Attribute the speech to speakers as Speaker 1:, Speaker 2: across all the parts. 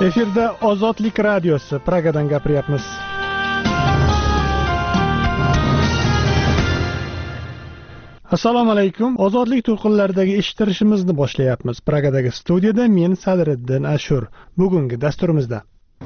Speaker 1: Efirda Ozodlik radiosi Pragadan gapiryapmiz. Assalomu alaykum. Ozodlik to'lqinlaridagi eshittirishimizni boshlayapmiz. Pragadagi studiyada men Sadriddin Ashur. Bugungi dasturimizda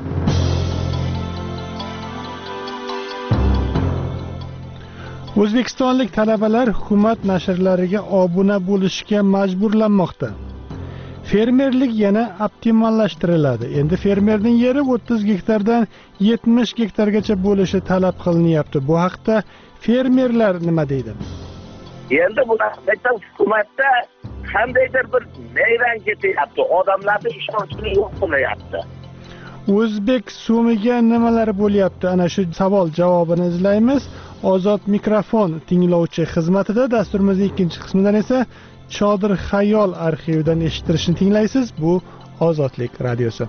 Speaker 1: O'zbekistonlik talabalar hukumat nashrlariga obuna bo'lishga majburlanmoqda. Fermerlik yana optimallashtiriladi. Endi fermerning yeri 30 gektardan 70 gektargacha bo'lishi talab qilinyapti. Bu haqda fermerlar nima deydi?
Speaker 2: Endi bulardan hukumatda qandaydir bir nayran ketyapti. Odamlarning ishonchini yo'q qilyapti.
Speaker 1: O'zbek so'miga nimalar bo'lyapti? Ana shu savol javobini izlaymiz. Ozod mikrofon tinglovchi xizmatida dasturimizning ikkinchi qismidan esa Chodir xayol arxividan eshittirishni tinglaysiz. Bu Ozodlik radiosi.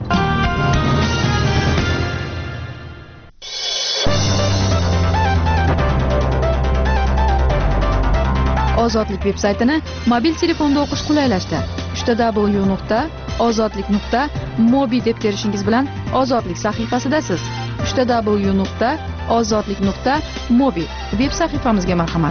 Speaker 3: Ozodlik veb-saytini mobil telefonda o'qish qulaylashdi. www.ozodlik.mobi deb terishingiz bilan Ozodlik sahifasidasiz. www.ozodlik.mobi veb sahifamizga marhamat.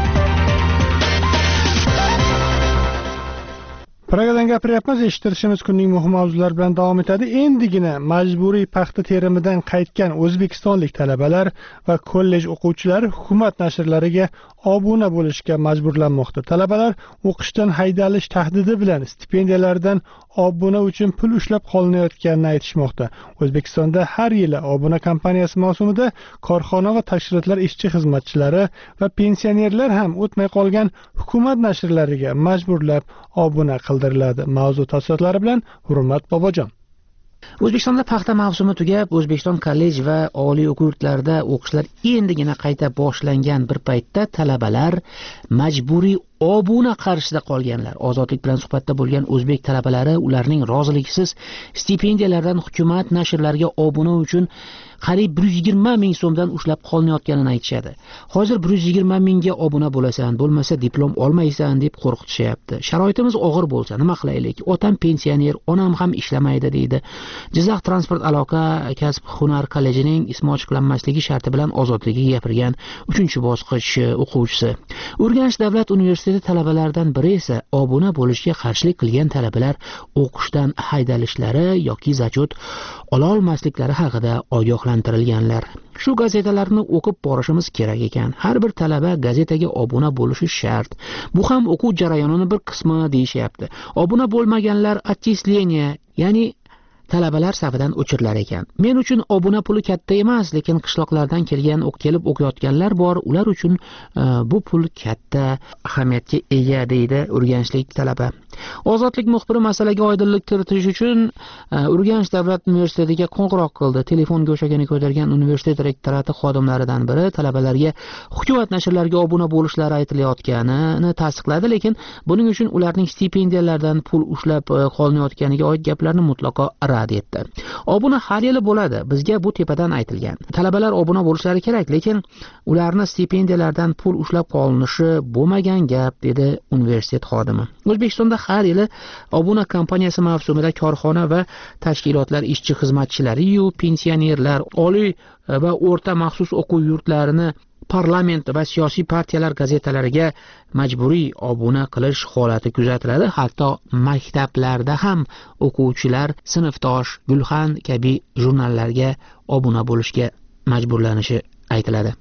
Speaker 1: Pragadan gapiryapmiz. Eshittirishimiz kunning muhim mavzulari bilan davom etadi. Endigina majburiy paxta terimidan qaytgan o'zbekistonlik talabalar va kollej o'quvchilari hukumat nashrlariga obuna bo'lishga majburlanmoqda. Talabalar o'qishdan haydalish tahdidi bilan stipendiyalardan obuna uchun pul ushlab qolinayotganini aytishmoqda. O'zbekistonda har yili obuna kampaniyasi mavsumida korxona va tashkilotlar ishchi xizmatchilari va pensionerlar ham o'tmay qolgan hukumat nashrlariga majburlab obuna qildiriladi. Mavzu tafsilotlari bilan Hurmat Bobojon.
Speaker 4: O'zbekistonda paxta mavsumi tugab, O'zbekiston kollej va oliy o'quv yurtlarida o'qishlar endigina qayta boshlangan bir paytda talabalar majburiy obuna qarshisida qolganlar. Ozodlik bilan suhbatda bo'lgan o'zbek talabalari ularning roziligisiz stipendiyalardan hukumat nashrlariga obuna uchun qariyb 120 ming so'mdan ushlab qolinayotganini aytishadi. Hozir 120 mingga obuna bo'lasan, bo'lmasa diplom olmaysan deb qo'rqitishyapti. Sharoitimiz og'ir bo'lsa, nima qilaylik? Otam pensioner, onam ham ishlamaydi deydi. Jizzax transport aloqa kasb hunar kollejining ismi ochiqlanmasligi sharti bilan Ozodlikka gapirgan 3-bosqich o'quvchisi. Urganch davlat universiteti talabalaridan biri esa obuna bo'lishga qarshilik qilgan talabalar o'qishdan haydalishlari yoki zachot ola olmasliklari haqida ogohlantirilganlar. Shu gazetalarni o'qib borishimiz kerak ekan. Har bir talaba gazetaga obuna bo'lishi shart. Bu ham o'quv jarayonining bir qismi deyishyapti. Obuna bo'lmaganlar отчисление, ya'ni talabalar safidan o'chirilar ekan. Men uchun obuna puli katta emas, lekin qishloqlardan kelib o'qiyotganlar bor. Ular uchun bu pul katta ahamiyatga ega deydi urganchlik talaba. Ozodlik muxbiri masalaga oydinlik kiritish uchun Urganch davlat universitetiga qo'ng'iroq qildi. Telefon go'shagini ko'targan universitet rektorati xodimlaridan biri talabalarga hukumat nashrlariga obuna bo'lishlari aytilayotganini tasdiqladi, lekin buning uchun ularning stipendiyalardan pul ushlab qolinayotganiga oid gaplarni mutlaqo rad etdi. Obuna har yili bo'ladi. Bizga bu tepadan aytilgan. Talabalar obuna bo'lishlari kerak, lekin ularni stipendiyalardan pul ushlab qolinishi bo'lmagan gap, dedi universitet xodimi. O'zbekistonda har yili obuna kampaniyasi mavsumida korxona va tashkilotlar ishchi xizmatchilari yu pensionerlar, oliy va o'rta maxsus o'quv yurtlarini, parlament va siyosiy partiyalar gazetalariga majburiy obuna qilish holati kuzatiladi. Hatto maktablarda ham o'quvchilar sinfdosh, Gulxan kabi jurnallarga obuna bo'lishga majburlanishi aytiladi.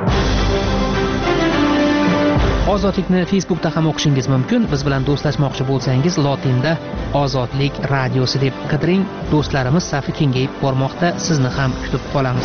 Speaker 4: Ozodlikni Facebookda ham o'qishingiz mumkin. Biz bilan do'stlashmoqchi bo'lsangiz, lotinda Ozodlik radiosi deb qidiring. Do'stlarimiz safi kengayib bormoqda. Sizni ham kutib qolamiz.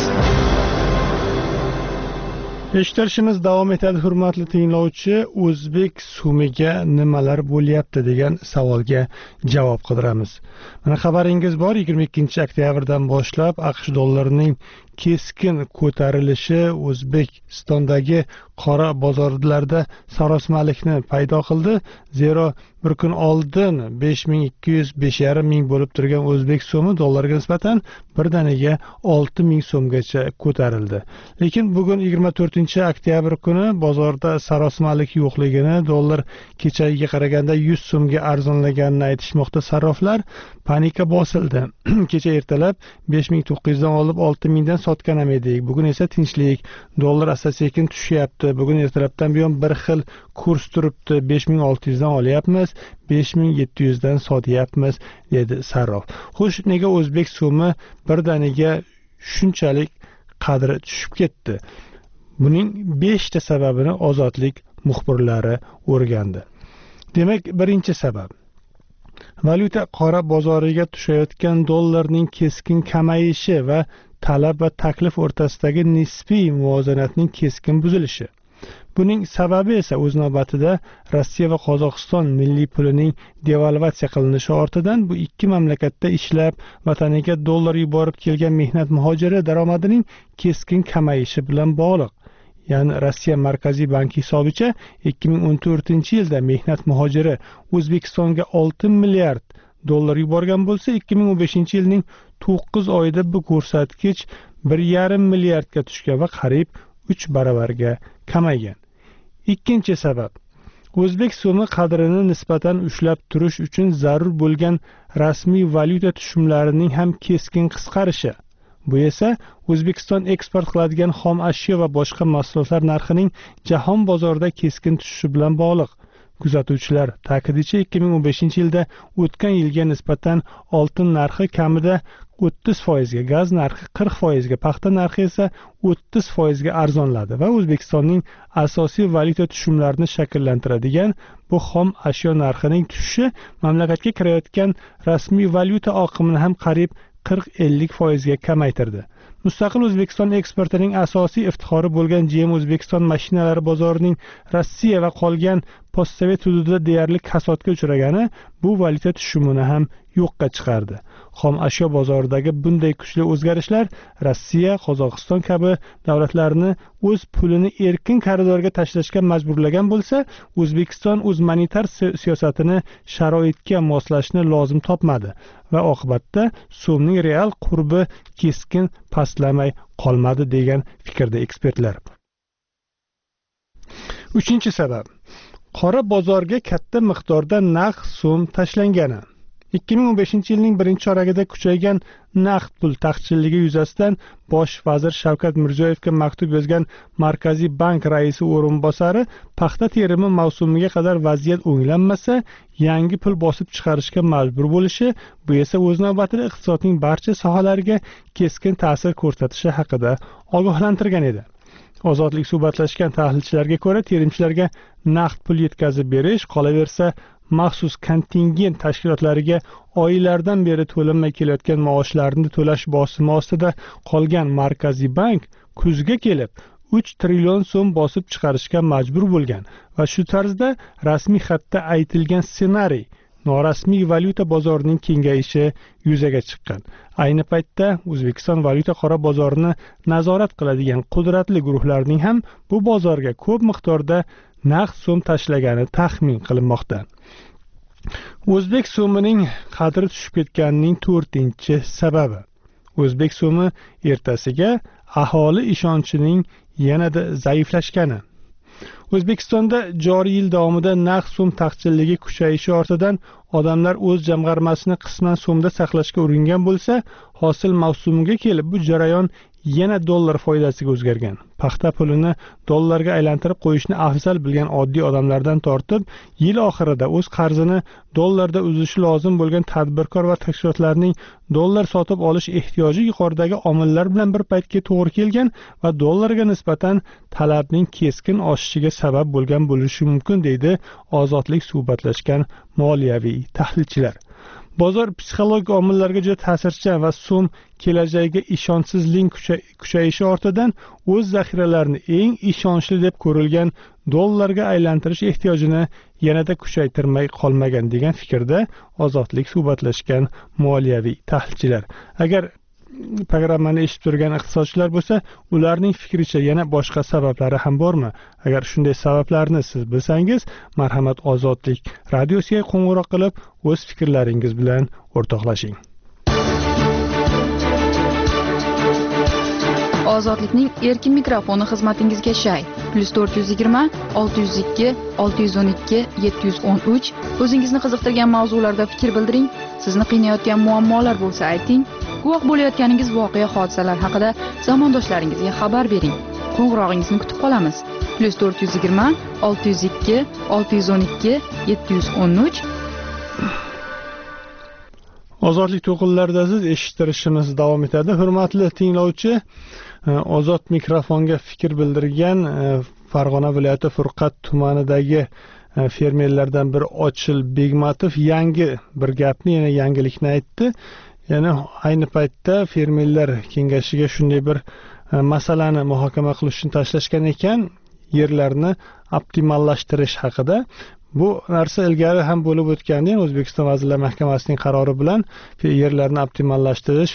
Speaker 1: Eshittirishimiz davom etadi. Hurmatli tinglovchi, o'zbek so'miga nimalar bo'lyapti degan savolga javob qidiramiz. Mana xabaringiz bor, 22 oktyabrdan boshlab AQSh dollarining keskin ko'tarilishi O'zbekistondagi qora bozorlarda sarosimalikni paydo qildi. Zero bir kun oldin 5200 5,5 ming bo'lib turgan o'zbek so'mi dollarga nisbatan birdaniga 6000 so'mgacha ko'tarildi. Lekin bugun 24-oktyabr kuni bozorda sarosimalik yo'qligini, dollar kechagiga qaraganda 100 so'mga arzonlaganini aytishmoqda sarroflar. Panika bosildi. Kecha ertalab 5900 dan olib 6000 dan sotgan edik. Bugun esa tinchlik. Dollar asta-sekin tushyapti. Bugun ertalabdan buyon bir xil kurs turibdi. 5600 dan olyapmiz, 5700 dan sotyapmiz dedi sarrof. Xo'sh, nega o'zbek so'mi birdaniga shunchalik qadri tushib ketdi? Buning 5 ta sababini ozodlik muxbirlari o'rgandi. Demak, birinchi sabab valyuta qora bozoriga tushayotgan dollarning keskin kamayishi va talab va taklif o'rtasidagi nisbiy muvozanatning keskin buzilishi. Buning sababi esa o'z navbatida Rossiya va Qozog'iston milliy pulining devalvatsiya qilinishi ortidan bu ikki mamlakatda ishlab vataniga dollar yuborib kelgan mehnat muhojiri daromadining keskin kamayishi bilan bog'liq. Ya'ni Rossiya Markaziy banki hisobicha 2014-yilda mehnat muhojiri O'zbekistonga 6 milliard dollar yuborgan bo'lsa, 2015-yilning 9 oyida bu ko'rsatkich 1,5 milliardga tushgan va qariyb 3 baravarga kamaygan. Ikkinchi sabab o'zbek so'mi qadrini nisbatan ushlab turish uchun zarur bo'lgan rasmiy valyuta tushumlarining ham keskin qisqarishi. Bu esa O'zbekiston eksport qiladigan xom ashyo va boshqa mahsulotlar narxining jahon bozorida keskin tushishi bilan bog'liq. Kuzatuvchilar ta'kidincha 2015-yilda o'tgan yilga nisbatan oltin narxi kamida 30%, ga, gaz narxi 40%, ga, paxta narxi esa 30% ga arzonladi va O'zbekistonning asosiy valyuta tushumlarini shakllantiradigan bu xom ashyo narxining tushishi mamlakatga kirayotgan rasmiy valyuta oqimini ham qariyb 40-50% ga kamaytirdi. Mustaqil O'zbekiston eksportining asosiy iftixori bo'lgan GM O'zbekiston mashinalari bozorining Rossiya va qolgan postsovet hududida deyarli kasodga uchragani bu valyuta tushumini ham yo'qqa chiqardi. Xom ashyo bozoridagi bunday kuchli o'zgarishlar Rossiya, Qozog'iston kabi davlatlarni o'z pulini erkin koridorga tashlashga majburlagan bo'lsa, O'zbekiston o'z monetar siyosatini sharoitga moslashni lozim topmadi va oqibatda so'mning real qurbi keskin pastlamay qolmadi degan fikrda ekspertlar. Uchinchi sabab qora bozorga katta miqdorda naqd so'm tashlangani. 2015-yilning birinchi choragida kuchaygan naqd pul taqchilligi yuzasidan bosh vazir Shavkat Mirziyoyevga maktub yozgan Markaziy bank raisi o'rinbosari paxta terimi mavsumiga qadar vaziyat o'nglanmasa, yangi pul bosib chiqarishga majbur bo'lishi, bu esa o'z navbatida iqtisodning barcha sohalariga keskin ta'sir ko'rsatishi haqida ogohlantirgan edi. Ozodlik suhbatlashgan tahlilchilarga ko'ra, terimchilarga naqd pul yetkazib berish, qolaversa maxsus kontingent tashkilotlariga oylardan beri to'lanmay kelayotgan maoshlarni to'lash bosimi ostida qolgan Markaziy bank kuzga kelib 3 trillion so'm bosib chiqarishga majbur bo'lgan va shu tarzda rasmiy xatda aytilgan ssenariy norasmiy valyuta bozorining kengayishi yuzaga chiqqan. Ayni paytda O'zbekiston valyuta qora bozorini nazorat qiladigan qudratli guruhlarning ham bu bozorga ko'p miqdorda naqd so'm tashlagani taxmin qilinmoqda. O'zbek so'mining qadri tushib ketganining 4-chi sababi. O'zbek so'mi ertasiga aholi ishonchining yanada zaiflashgani. O'zbekistonda joriy yil davomida naqd so'm taqchilligi kuchayishi ortidan odamlar o'z jamg'armasini qisman so'mda saqlashga uringan bo'lsa, hosil mavsumiga kelib bu jarayon yana dollar foydasiga o'zgargan. Paxta pulini dollarga aylantirib qo'yishni afzal bilgan oddiy odamlardan tortib, yil oxirida o'z qarzini dollarda uzishi lozim bo'lgan tadbirkor va tashkilotlarning dollar sotib olish ehtiyoji yuqoridagi omillar bilan bir paytga to'g'ri kelgan va dollarga nisbatan talabning keskin oshishiga sabab bo'lgan bo'lishi mumkin, deydi Ozodlik suhbatlashgan moliyaviy tahlilchilar. Bozor psixologik omillarga juda ta'sirchan va so'm kelajagiga ishonchsizlik kuchayishi ortidan o'z zaxiralarini eng ishonchli deb ko'rilgan dollarga aylantirish ehtiyojini yanada kuchaytirmay qolmagan degan fikrda Ozodlik suhbatlashgan moliyaviy tahlilchilar. Agar programmani eshitib turgan iqtisodchilar bo'lsa, ularning fikricha yana boshqa sabablari ham bormi? Agar shunday sabablarni siz bilsangiz, marhamat Ozodlik radiosiga qo'ng'iroq qilib, o'z fikrlaringiz bilan o'rtoqlashing.
Speaker 3: Ozodlikning erkin mikrofoni xizmatingizga shay. +420 602 612 713. O'zingizni qiziqtirgan mavzularda fikr bildiring. Sizni qiynayotgan muammolar bo'lsa ayting. Guvoh bo'layotganingiz voqea hodisalar haqida zamondoshlaringizga xabar bering. Qo'ng'irog'ingizni kutib qolamiz. +420 602 612 713.
Speaker 1: Ozodlik to'qinlarida siz eshittirishimiz davom etadi. Hurmatli tinglovchi, ozod mikrofonga fikr bildirgan Farg'ona viloyati Furqat tumanidagi fermerlardan bir Ochil Begmatov yangi bir gapni, yana yangilikni aytdi. Ya'ni ayni paytda fermerlar kengashiga shunday bir masalani muhokama qilish uchun tashlashgan ekan, yerlarni optimallashtirish haqida. Bu narsa ilgari ham bo'lib o'tgandi. O'zbekiston Vazirlar Mahkamasining qarori bilan yerlarni optimallashtirish,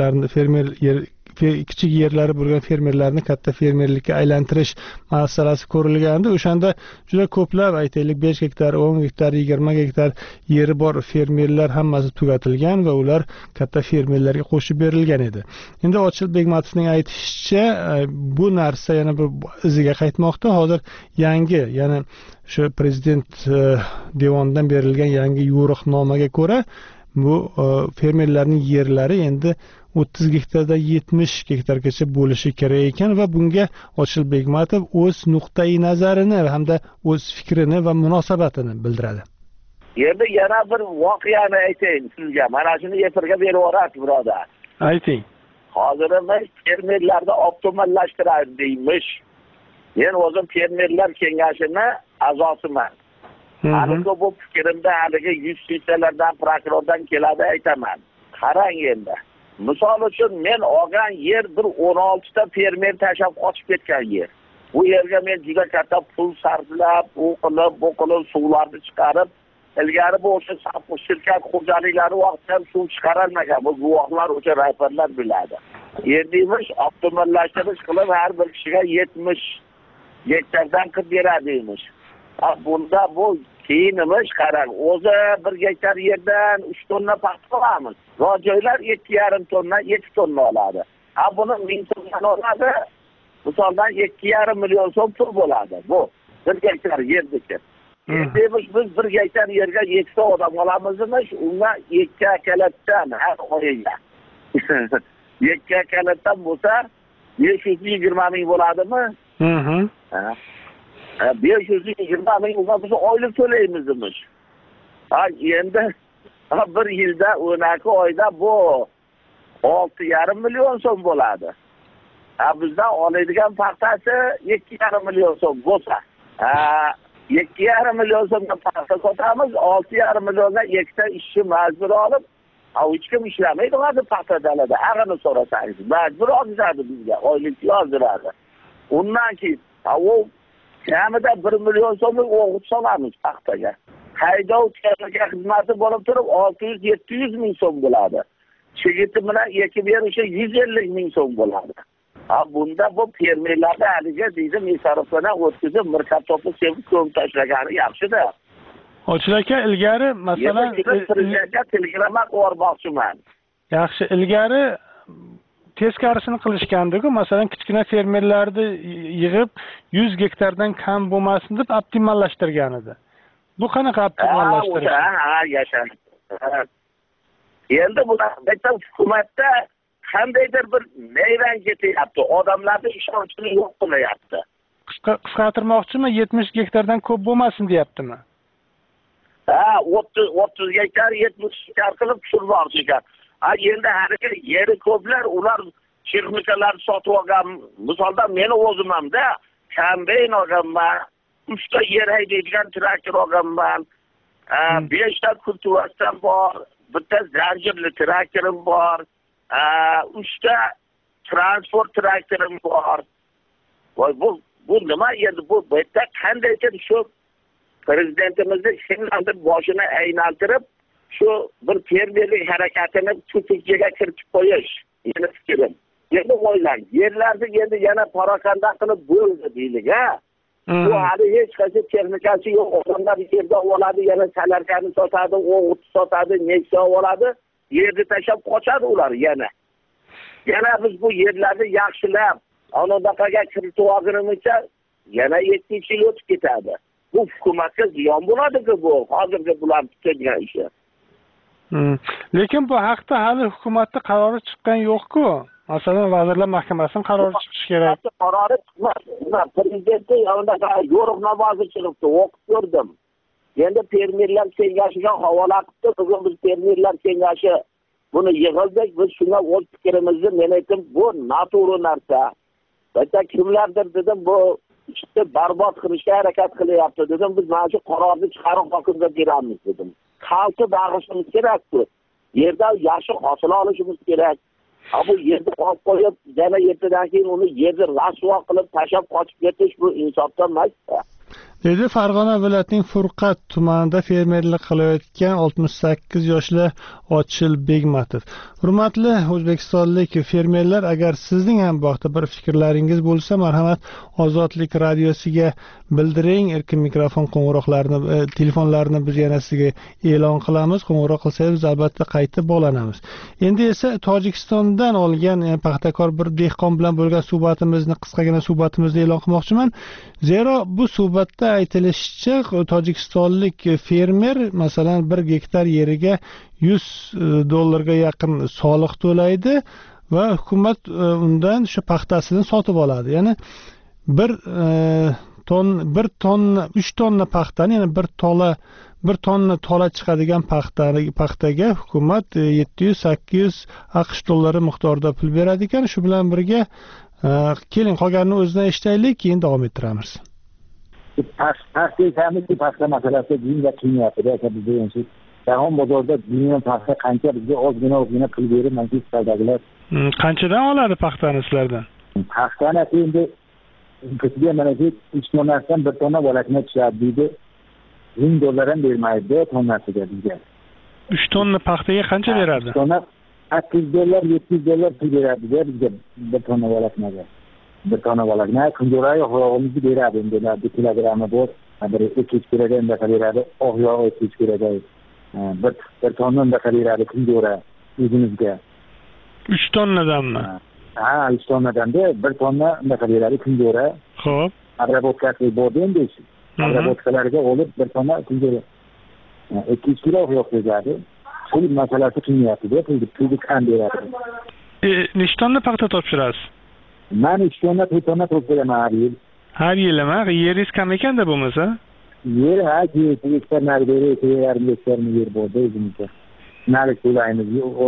Speaker 1: kichik yerlari bo'lgan fermerlarni katta fermerlikka aylantirish masalasi ko'rilgandi. O'shanda juda ko'plab, aytaylik 5 gektar, 10 gektar, 20 gektar yeri bor fermerlar hammasi tugatilgan va ular katta fermerlarga qo'shib berilgan edi. Endi Ochil Begmatovning aytishicha, bu narsa yana bir iziga qaytmoqda. Hozir yangi, ya'ni shu prezident devonidan berilgan yangi yo'riqnomaga ko'ra, bu fermerlarning yerlari endi 30 gektardan 70 gektargacha bo'lishi kerak ekan va bunga Ochil Begmatov o'z nuqtai nazarini hamda o'z fikrini va munosabatini bildiradi.
Speaker 2: Endi yana bir voqeani aytayim sizga. Mana shuni efirga berib yuborasiz, birodar.
Speaker 1: Ayting.
Speaker 2: Hozirimiz fermerlarni optimallashtiradi deymiz. Men o'zim fermerlar kengashini a'zosiman. Haligi bu fikrimda haligi 100 tiysalardan prokurordan keladi aytaman. Qarang endi. Misol uchun men olgan yer bir 16 ta fermer tashab qochib ketgan yer. Bu yerga men juda katta pul sarflab, bu qilib suvlarni chiqarib, ilgari bu o'sha shirkat xo'jaliklari vaqtida suv chiqarolmagan. Bu guvohlar o'sha rahbarlar biladi. Yerdimiz optimallashtirish qilib har bir kishiga 70 gektardan qilib beradimiz. Bunda bu keyinimiz qarang, o'zi 1 gektar yerdan 3 tonna paxta qilamiz. Joylar 2,5 tonna, 2 tonna oladi. Buni 1000 tonna oladi. Misoldan 2,5 million so'm pul bo'ladi. Bu 1 gektar yerdiki. Endi biz 1 gektar yerga 2 ta odam olamizmi? Unga 2 akalatdan har oyiga. 2 akalatdan bo'lsa 520 ming bo'ladimi? 520 ming biz oylik to'laymizmiz. Endi bir yilda 12 oyda bu 6,5 million so'm bo'ladi. Bizdan oladigan paxtasi 2,5 million so'm bo'lsa, 2,5 million so'mga paxta sotamiz, 6,5 millionga ikkita ishchi majbur olib, hech kim ishlamaydi hozir paxta dalada. Ag'ini so'rasangiz, majbur olishadi bizga, oylik yozdiradi. Undan keyin kamida 1 million so'mlik o'g'it solamiz paxtaga. Haydov texnika xizmati bo'lib turib 600-700 ming so'm bo'ladi. Chigiti bilan ekib berishi 150 ming so'm bo'ladi. Bunda bu fermerlarga haliga deydi masariflardan o'tkazib mirqab topib sevib ko'm tashlagani yaxshida.
Speaker 1: Ochil aka, ilgari masalan
Speaker 2: prezidentga telegramma yubormoqchiman.
Speaker 1: Yaxshi, ilgari teskarisini qilishgandiku, masalan kichkina fermerlarni yig'ib 100 gektardan kam bo'lmasin deb optimallashtirgan edi. Bu qanaqa optimallashtirish?
Speaker 2: Yashan. Endi bu bitta hukumatda qandaydir bir nayran ketyapti. Odamlarning ishonchini yo'q qilyapti.
Speaker 1: Qisqartirmoqchimi? 70 gektardan ko'p bo'lmasin deyaptimi?
Speaker 2: 30 gektar, 70 gektar qilib tushirmoqchi ekan. Endi haliga yeri ko'plar, ular texnikalar sotib olgan. Misolda meni o'zim hamda kombayn olganman, 3 ta yer haydaydigan traktor olganman, 5 ta kultivatsiya bor, bitta zanjirli traktorim bor, 3 ta transport traktorim bor. Voy bu nima endi bu bitta qandaydir shu prezidentimizni kimlardir boshini aylantirib shu bir fermerlik harakatini tutukiga kiritib qo'yish. Yeni fikrim. Endi o'ylang, yerlarni endi yana parokanda qilib bo'ldi deylik, ha? Bu hali hech qancha texnikasi yo'q. Odamlar yerda oladi, yana salarkani sotadi, o'g'it sotadi, Nexia oladi, yerni tashlab qochadi ular yana. Yana biz bu yerlarni yaxshilab, anodaqaga kiritib olgunimizcha yana 7 yil o'tib ketadi. Bu hukumatga ziyon bo'ladi-ku bu. Hozirgi bular tutilgan ishi.
Speaker 1: Lekin bu haqda hali hukumatning qarori chiqqan yo'q-ku. Masalan, Vazirlar Mahkamasining qarori chiqishi kerak.
Speaker 2: Qarori chiqmas. Prezidentning yo'nida yo'riqnomosi chiqibdi, o'qib ko'rdim. Endi fermerlar kengashiga havola qildi. Bugun biz fermerlar kengashi buni yig'ildik, biz shunga o'z fikrimizni men aytdim, bu noto'g'ri narsa. Bitta kimlardir dedim, bu ishni barbod qilishga harakat qilyapti dedim, biz mana shu qarorni chiqarib hokimga beramiz dedim. Xalqni bag'ishlashimiz kerak-ku. Yerda yaxshi hosil olishimiz kerak. Bu yerni olib qo'yib, yana ertadan keyin uni yerni rasvo qilib tashlab qochib ketish bu insofdan emas.
Speaker 1: Dedi Farg'ona viloyatining Furqat tumanida fermerlik qilayotgan 68 yoshli Ochil Begmatov. Hurmatli o'zbekistonlik fermerlar, agar sizning ham bu haqda bir fikrlaringiz bo'lsa, marhamat Ozodlik radiosiga bildiring. Erkin mikrofon qo'ng'iroqlarini, telefonlarini biz yana sizga e'lon qilamiz. Qo'ng'iroq qilsangiz albatta qaytib bog'lanamiz. Endi esa Tojikistondan olgan paxtakor bir dehqon bilan bo'lgan suhbatimizni, qisqagina suhbatimizni e'lon qilmoqchiman. Zero bu suhbatda aytilishicha, tojikistonlik fermer masalan 1 gektar yeriga $100 yaqin soliq to'laydi va hukumat undan shu paxtasini sotib oladi. Ya'ni 3 tonna paxtani, ya'ni 1 tonna tola chiqadigan paxtaga hukumat 700-800 AQSh dollari miqdorida pul beradi ekan. Shu bilan birga keling qolganini o'zidan eshitaylik, keyin davom ettiramiz.
Speaker 5: Paxta masalasi dinga qinyapti-da, bizda jahon bozorida dunyo paxta qancha bizga ozgina pul berib, mana shu savdogarlar
Speaker 1: qanchadan oladi paxtani sizlardan?
Speaker 5: Paxtani endi bizga mana shu 3 tonnasidan 1 tonna volakna tushadi deydi. $1000 ham bermaydi tonnasiga bizga.
Speaker 1: 3 tonna paxtaga qancha beradi?
Speaker 5: Tonna $800, $700 pul beradi-da bizga 1 tonna volaknaga. 1 tonna volakna kunjo'rayi yog'imizni beradi, endi 1 kilogrammi bor, bir 2 kilogram beradi, oq yog'i 2 kilogram. 1 tonna beradi kunjo'ra o'zimizga.
Speaker 1: 3 tonnadanmi?
Speaker 5: Ha, 3 tonnadan-da 1 tonna beradi kunjo'ra.
Speaker 1: Xo'p.
Speaker 5: Abrabotkasi bor endi. Abrabotkalarga olib 1 tonna kunjo'ra. 2 kilo yog' beradi. Pul masalasi qinyapti-da, pulni kam beradi.
Speaker 1: Nechta tonna paxta topshirasiz?
Speaker 5: Men 3 tonna, 4 tonna topshiraman har yil.
Speaker 1: Har yilmi? Yeringiz kam ekanda bo'lmasa?
Speaker 5: Yer ha, gektar nari yarim gektar yer bor o'zimizda. Nari to'laymiz.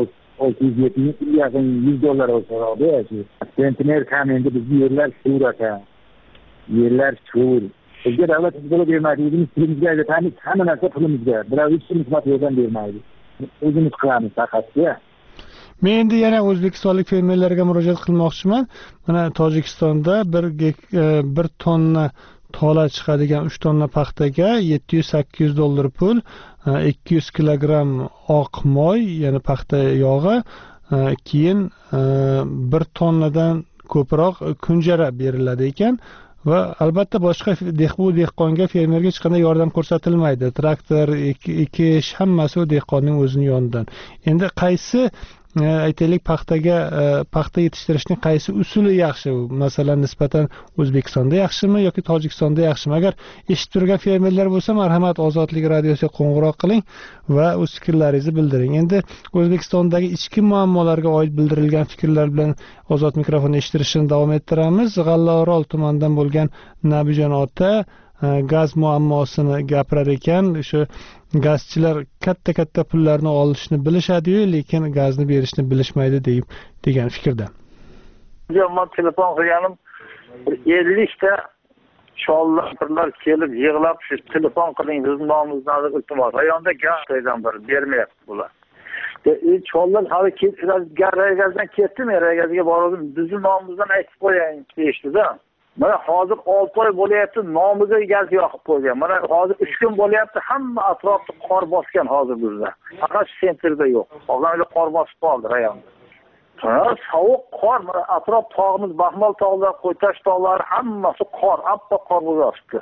Speaker 5: 670 yaqin $100 olsa-da, sentner kam endi bizning yerlar sho'r aka. Yerlar sho'r. Bizga davlat pul bermaydi, o'zimiz pulimizga aytamiz, hamma narsa pulimizga. Biroq hech kim xizmat bermaydi. O'zimiz qilamiz faqat-da.
Speaker 1: Men endi yana o'zbekistonlik fermerlarga murojaat qilmoqchiman. Mana Tojikistonda 1 tonna tola chiqadigan 3 tonna paxtaga $700-800 pul, 200 kilogram oq moy, ya'ni paxta yog'i, keyin 1 tonnadan ko'proq kunjara beriladi ekan. Va albatta boshqa dehqonga, fermerga hech qanday yordam ko'rsatilmaydi. Traktor, ekish hammasi dehqonning o'zining yonidan. Endi qaysi aytaylik paxta yetishtirishning qaysi usuli yaxshi? Masalan, nisbatan O'zbekistonda yaxshimi yoki Tojikistonda yaxshimi? Agar eshitib turgan fermerlar bo'lsa, marhamat Ozodlik radiosiga qo'ng'iroq qiling va o'z fikrlaringizni bildiring. Endi O'zbekistondagi ichki muammolarga oid bildirilgan fikrlar bilan Ozod mikrofonni eshittirishni davom ettiramiz. G'allaorol tumanidan bo'lgan Nabijon ota gaz muammosini gapirar ekan. Shu gazchilar katta pullarni olishni bilishadi-yu, lekin gazni berishni bilishmaydi degan fikrda.
Speaker 2: Men telefon qilganim 50 ta chollar kelib yig'lab shu telefon qiling, bizning nomimizdan iltimos. Rayonda gaz bir bermayapti bular. Chollar hali gazdan ketdimi, gazga bordim, bizning nomimizdan aytib qo'ying deyishdi-da. Mana hozir 6 oy bo'lyapti, nomiga gaz yoqib qo'ygan. Mana hozir 3 kun bo'lyapti, hamma atrofni qor bosgan hozir bizda. Faqat sentrda yo'q. Qolganlar qor bosib qoldi rayonda. Sovuq qor, atrof tog'imiz, Baxmal tog'lari, Qo'ytash tog'lari hammasi qor, oppoq qor bo'lib yotibdi.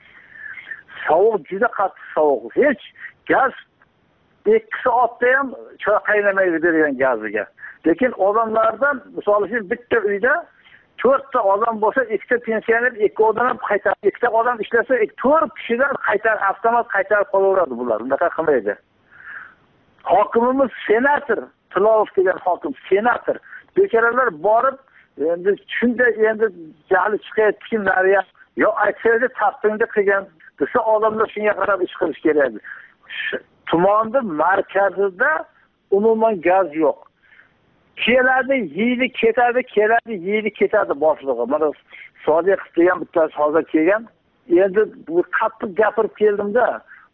Speaker 2: Sovuq, juda qattiq sovuq. Hech gaz 2 soatda ham choy qaynamaydi bergan gaziga. Lekin odamlardan, misol uchun bitta uyda 4 ta odam bo'lsa, 2 ta pensioner, 2 odam qaytarib, 2 ta odam ishlasa, 4 kishidan avtomat qaytarib qolaveradi bular. Unaqa qilmaydi. Hokimimiz senator, Tilolov degan hokim, senator. Bechoralar borib, endi shunday endi jahli chiqayotgan nariya, yo aytsa taptingda qilgan, desa odamlar shunga qarab ish qilish kerak. Tumanning markazida umuman gaz yo'q. Keladi, yeydi, ketadi, keladi, yeydi, ketadi boshlig'i. Mana Sodiqov degan bittasi hozir kelgan. Endi bu qattiq gapirib keldimda,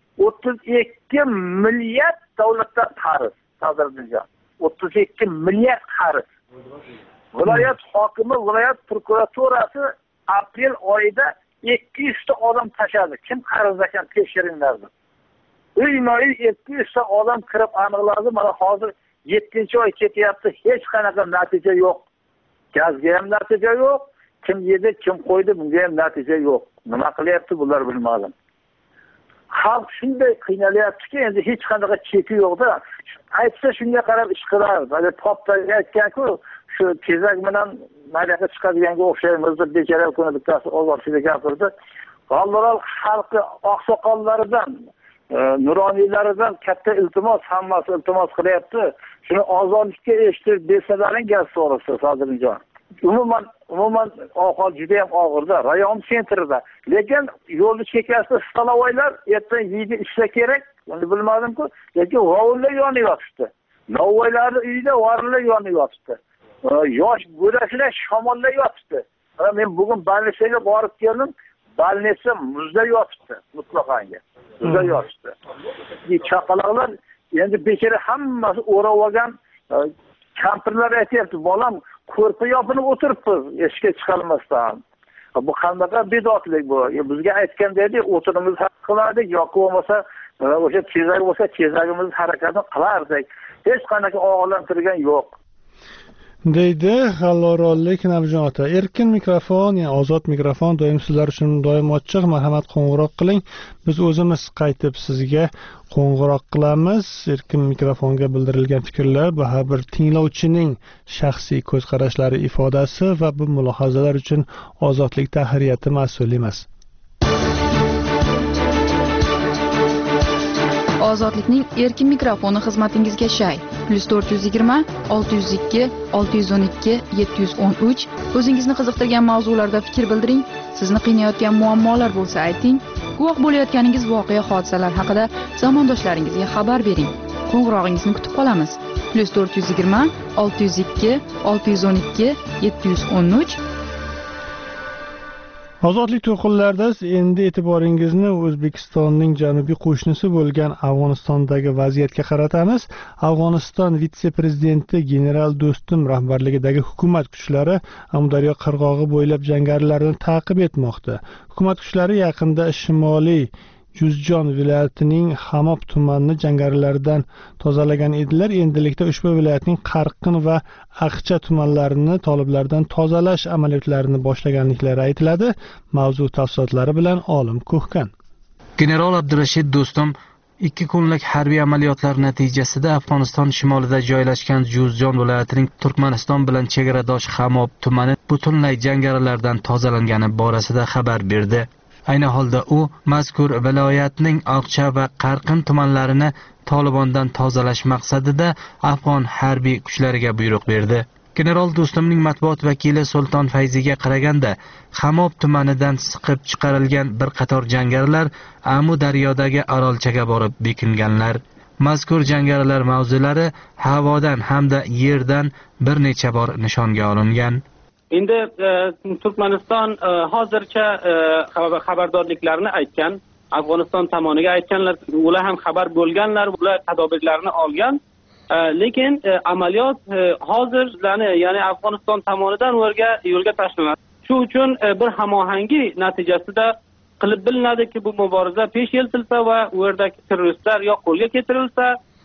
Speaker 2: 32 milliard davlatdan qarz qoldirgan. 32 milliard qarz. Viloyat hokimi, viloyat prokuraturasi aprel oyida 200 ta odam tashadi. Kim qarz ekan tekshiringlar. Uyma-uy 200 ta odam kirib aniqladi. Mana hozir 7-oy ketyapti, hech qanaqa natija yo'q. Gazga ham natija yo'q, kim yedi, kim qo'ydi, bunga ham natija yo'q. Nima qilyapti bular bilmadim. Xalq shunday qiynalyaptiki, endi hech qanaqa cheki yo'q-da. Aytsa shunga qarab ish qilar. Mana topda aytgan-ku, shu tezak bilan maydaga chiqadiganga o'xshaymiz deb bechara kuni bittasi ozodchiga gapirdi. Valloral xalqi oqsoqollaridan, nuroniylaridan katta iltimos, hammasi iltimos qilyapti. Shuni ozodlikka eshitib besalaring gaz so'rasa Sodiqjon. Umuman ahvol juda ham og'irda, rayon sentrida. Lekin yo'lni chekkasida stalovoylar ertaga yeydi ishla kerak. Uni bilmadim-ku, lekin hovlilar yonib yotibdi. Novvoylarning uyida varlar yonib yotibdi. Yosh go'daklar shamollab yotibdi. Men bugun balnisaga borib keldim, balnisa muzda yotibdi, mutlaqonga. Muzda yotibdi. Chaqaloqlar endi bechara hammasi o'rab olgan, kampirlar aytayapti, bolam ko'rpa yopinib o'tiribmiz, eshikka chiqolmasdan. Bu qanaqa bedotlik bu? Bizga aytgandek, o'tirimiz haq qilardik, yoki bo'lmasa o'sha tezak bo'lsa, tezagimiz harakatini qilardik. Hech qanaqa og'irlantirgan yo'q.
Speaker 1: deydi G'allorollik Navjon ota. Erkin mikrofon, ya'ni ozod mikrofon doim sizlar uchun doim ochiq. Marhamat qo'ng'iroq qiling. Biz o'zimiz qaytib sizga qo'ng'iroq qilamiz. Erkin mikrofonga bildirilgan fikrlar bu har bir tinglovchining shaxsiy ko'z qarashlari ifodasi va bu mulohazalar uchun ozodlik tahririyati mas'ul emas.
Speaker 3: Ozodlikning erkin mikrofoni xizmatingizga shay. +420 602 612 713. O'zingizni qiziqtirgan mavzularda fikr bildiring. Sizni qiynayotgan muammolar bo'lsa ayting. Guvoh bo'layotganingiz voqea hodisalar haqida zamondoshlaringizga xabar bering. Qo'ng'irog'ingizni kutib qolamiz. +420 602 612 713.
Speaker 1: Ozodlik to'lqinlarida endi e'tiboringizni O'zbekistonning janubiy qo'shnisi bo'lgan Afg'onistondagi vaziyatga qaratamiz. Afg'oniston vitse-prezidenti general Do'stum rahbarligidagi hukumat kuchlari Amudaryo qirg'og'i bo'ylab jangarilarni ta'qib etmoqda. Hukumat kuchlari yaqinda Shimoliy Juzjon viloyatining Hamob tumanini jangarilardan tozalagan edilar. Endilikda ushbu viloyatning Qarqin va Aqcha tumanlarini toliblardan tozalash amaliyotlarini boshlaganliklari aytiladi. Mavzu tafsilotlari bilan Olim Ko'hkan.
Speaker 4: General Abdurashid Do'stum 2 kunlik harbiy amaliyotlar natijasida Afg'oniston shimolida joylashgan Juzjon viloyatining Turkmaniston bilan chegaradosh Hamob tumani butunlay jangarilardan tozalangani borasida xabar berdi. Ayni holda u mazkur viloyatning Aqcha va Qarqin tumanlarini Tolibondan tozalash maqsadida afg'on harbiy kuchlariga buyruq berdi. General Do'stumning matbuot vakili Sulton Fayziga qaraganda, Hamob tumanidan siqib chiqarilgan bir qator jangarilar Amu daryodagi orolchaga borib bekinganlar. Mazkur jangarilar mavzulari havodan hamda yerdan bir necha bor nishonga olingan.
Speaker 6: Endi Turkmaniston hozircha xabardorliklarni aytgan, Afg'oniston tomoniga aytganlar, ular ham xabar bo'lganlar, ular tadbirlarni olgan. Lekin amaliyot hozirlani, ya'ni Afg'oniston tomonidan yo'lga tashlanadi. Shu uchun bir hamohangi natijasida qilib bilinadiki, bu muboriza pesh yeltilsa va u yerdagi terroristlar yo qo'lga keltirilsa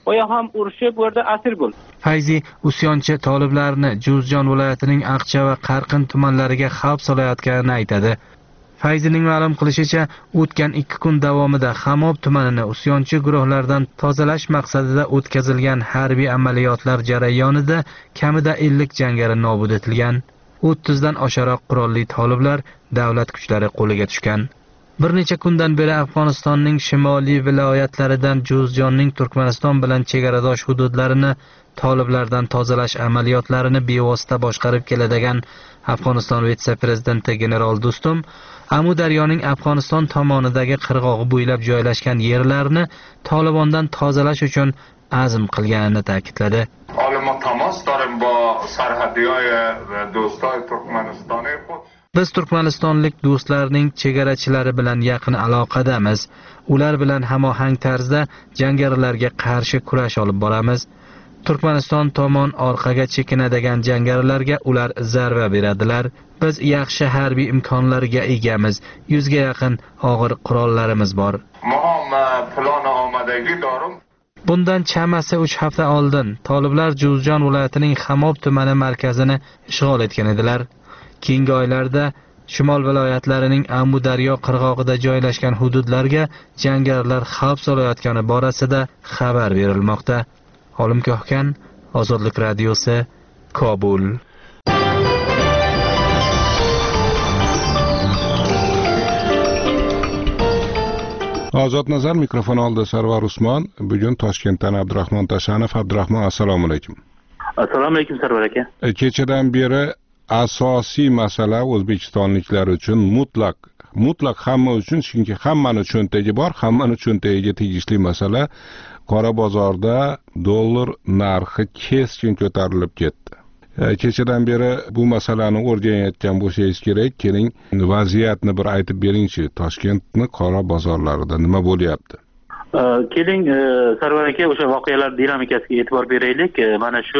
Speaker 6: u ham urushib bu yerda asir bo'ldi.
Speaker 7: Fayzi usyonchi toliblarni Juzjon viloyatining Aqcha va Qarqin tumanlariga xavf solayotganini aytadi. Fayzining ma'lum qilishicha, o'tgan 2 kun davomida Hamob tumanini usyonchi guruhlardan tozalash maqsadida o'tkazilgan harbiy amaliyotlar jarayonida kamida 50 jangari nobud etilgan. 30 dan osharoq qurolli toliblar davlat kuchlari qo'liga tushgan. Bir necha kundan beri Afg'onistonning shimoliy viloyatlaridan Juzjonning Turkmaniston bilan chegaradosh hududlarini toliblardan tozalash amaliyotlarini bevosita boshqarib keladigan Afg'oniston vitse-prezidenti general Do'stum Amudaryoning Afg'oniston tomonidagi qirg'og'i bo'ylab joylashgan yerlarni Tolibondan tozalash uchun azm qilganini ta'kidladi.
Speaker 8: Olimo tamas darim ba sarhadiyoy va do'stoy Turkmanistoni.
Speaker 7: Biz turkmanistonlik do'stlarning chegarachilari bilan yaqin aloqadamiz. Ular bilan hamohang tarzda jangarilarga qarshi kurash olib boramiz. Turkmaniston tomon orqaga chekinadigan jangarilarga ular zarba beradilar. Biz yaxshi harbiy imkonlarga egamiz. 100 ga yaqin og'ir qurollarimiz bor. Bundan chamasi 3 hafta oldin toliblar Juzjon viloyatining Hamob tumani markazini ishg'ol etgan edilar. Keyingi oylarda shimol viloyatlarining Amudaryo qirg'og'ida joylashgan hududlarga jangarilar xavf solayotgani borasida xabar berilmoqda. Olim Kohkan, Ozodlik radiosi, Kobul.
Speaker 9: Ozod nazar mikrofon oldi Sarvar Usmon. Bugun Toshkentdan Abdurahmon Tashanov. Abdurahmon, assalomu alaykum.
Speaker 6: Assalomu alaykum Sarvar aka.
Speaker 9: Kechadan beri asosiy masala o'zbekistonliklar uchun mutlaq hamma uchun, chunki hammani cho'ntagi bor, hammani cho'ntagiga tegishli masala qora bozorda dollar narxi keskin ko'tarilib ketdi. Kechadan beri bu masalani o'rganayotgan bo'lsangiz kerak. Keling, vaziyatni bir aytib beringchi. Toshkentning qora bozorlarida nima bo'lyapti?
Speaker 10: Keling, Sarvar aka, o'sha voqealar dinamikasiga e'tibor beraylik. Mana shu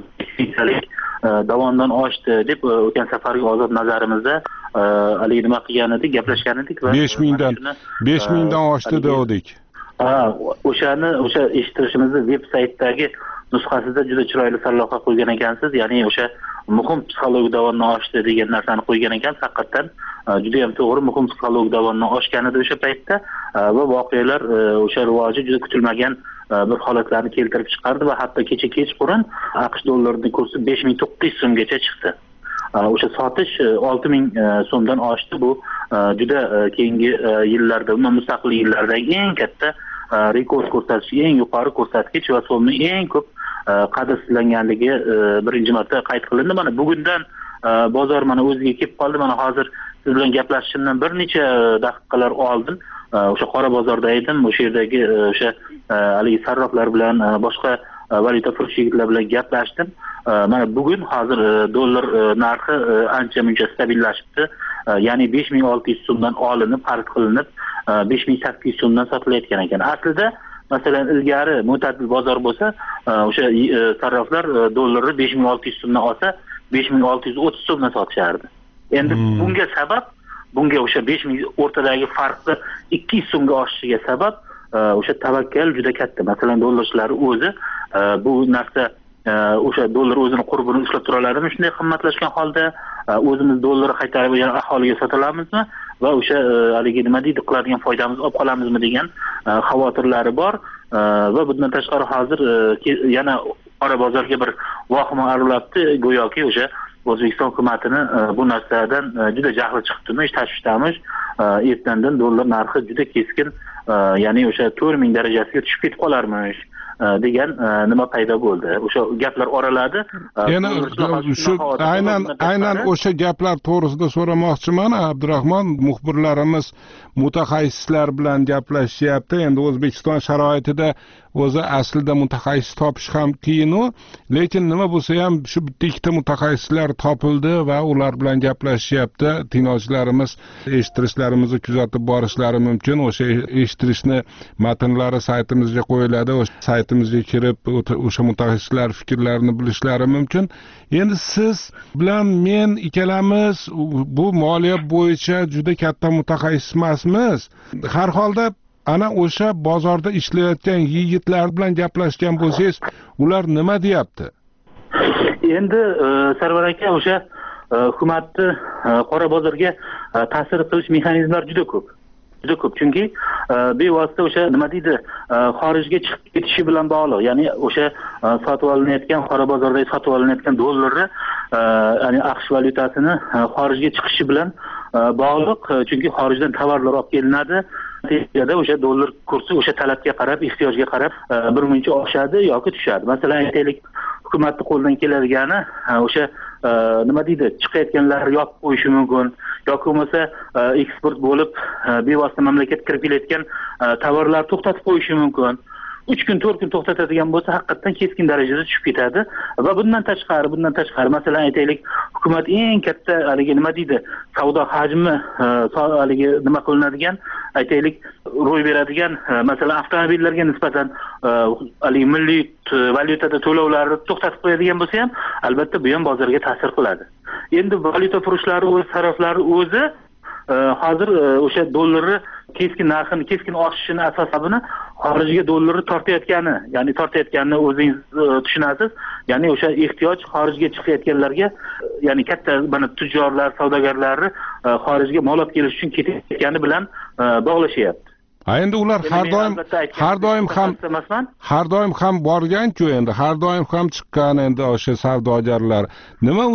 Speaker 10: davomdan oshdi deb o'tgan safargi ozod nazarimizda hali nima qilgan edik, gaplashgan edik va
Speaker 9: 5 mingdan oshdi dedik.
Speaker 10: O'sha eshittirishimizni veb saytdagi nusxasida juda chiroyli sarlavha qo'ygan ekansiz. Ya'ni o'sha muhim psixologik davomdan oshdi degan narsani qo'ygan ekansiz. Haqiqatan juda ham to'g'ri, muhim psixologik davomdan oshgan edi o'sha paytda va voqealar o'sha rivoji juda kutilmagan bir holatlarni keltirib chiqardi va hatto kecha kechqurun AQSh dollarining kursi 5900 so'mgacha chiqdi. O'sha sotish 6000 so'mdan oshdi. Bu juda keyingi yillarda, mustaqil yillardagi eng katta rekord ko'rsatkichi, eng yuqori ko'rsatkich va so'mning eng ko'p qadrsizlanganligi birinchi marta qayd qilindi. Mana bugundan bozor mana o'ziga kelib qoldi. Mana hozir siz bilan gaplashishimdan bir necha daqiqalar oldin o'sha qora bozorda edim. O'sha yerdagi o'sha haligi sarroflar bilan, boshqa valyutafurush yigitlar bilan gaplashdim. Mana bugun hozir dollar narxi ancha muncha stabillashibdi. Ya'ni 5600 so'mdan olinib, xarid qilinib 5800 so'mdan sotilayotgan ekan. Aslida masalan ilgari mo'tadil bozor bo'lsa, o'sha sarroflar dollarni 5600 so'mdan olsa 5630 so'mdan sotishardi. Endi bunga o'sha 5000 o'rtadagi farqni 200 so'mga oshishiga sabab o'sha tavakkal juda katta. Masalan, dollarchilar o'zi bu narsa o'sha dollar o'zini qurbini ushlab tura oladimi shunday qimmatlashgan holda, o'zimiz dollarni qaytarib yana aholiga sota olamizmi va o'sha haligi nima deydi, qiladigan foydamizni olib qolamizmi degan xavotirlari bor va bundan tashqari hozir yana qora bozorga bir vahima aralabdi. Go'yoki o'sha O'zbekiston hukumatini bu narsadan juda jahli chiqdimi, tashvishdamiz. Ertandan dollar narxi juda keskin, ya'ni o'sha 4000 darajasiga tushib ketib qolarmish degan nima paydo bo'ldi. O'sha gaplar oraladi.
Speaker 9: Yana shu aynan o'sha gaplar to'g'risida so'ramoqchiman. Abdurahmon, muxbirlarimiz mutaxassislar bilan gaplashyapti. Endi O'zbekiston sharoitida o'zi aslida mutaxassis topish ham qiyin-u, lekin nima bo'lsa ham shu bitta ikkita mutaxassislar topildi va ular bilan gaplashyapti. Tinglovchilarimiz eshittirishlarimizni kuzatib borishlari mumkin. O'sha eshittirishni matnlari saytimizga qo'yiladi. O'sha saytimizga kirib o'sha mutaxassislar fikrlarini bilishlari mumkin. Endi siz bilan men ikkalamiz bu moliya bo'yicha juda katta mutaxassis emasmiz. Har holda ana o'sha bozorda ishlayotgan yigitlar bilan gaplashgan bo'lsangiz, ular nima deyapti?
Speaker 10: Endi Sarvar aka, o'sha hukumatni qora bozorga ta'sir qilish mexanizmlari juda ko'p. Chunki bevosita o'sha nima deydi, xorijga chiqib ketishi bilan bog'liq. Ya'ni o'sha sotib olinayotgan qora bozorda sotib olinayotgan dollarni, ya'ni AQSh valyutasini xorijga chiqishi bilan bog'liq. Chunki xorijdan tovarlar olib kelinadi. Natijada o'sha dollar kursi o'sha talabga qarab, ehtiyojga qarab birmuncha oshadi yoki tushadi. Masalan, aytaylik, hukumatning qo'ldan keladigani o'sha nima deydi, chiqayotganlar yopib qo'yishi mumkin yoki bo'lmasa eksport bo'lib bevosita mamlakatga kirib kelayotgan tovarlar to'xtatib qo'yishi mumkin. 3 kun 4 kun to'xtatadigan bo'lsa, haqiqatan keskin darajada tushib ketadi. Va bundan tashqari masalan aytaylik, hukumat eng katta haligi nima deydi, savdo hajmi haligi nima qilinadigan, aytaylik, ro'y beradigan masalan avtomobillarga nisbatan haligi milliy valyutada to'lovlarni to'xtatib qo'yadigan bo'lsa ham, albatta bu ham bozorga ta'sir qiladi. Endi valyuta furushlari o'z taraflari o'zi hozir o'sha dollarni keskin oshishini asosabini xorijga dollarni tortayotganini o'zingiz tushunasiz. Ya'ni o'sha ehtiyoj xorijga chiqayotganlarga, ya'ni katta mana tujjorlar, savdogarlarni xorijga mal olib kelish uchun ketayotgani bilan bog'lashyapti.
Speaker 9: Endi ular har doim ham borgan-ku, endi har doim ham chiqqan endi o'sha savdogarlar. Nima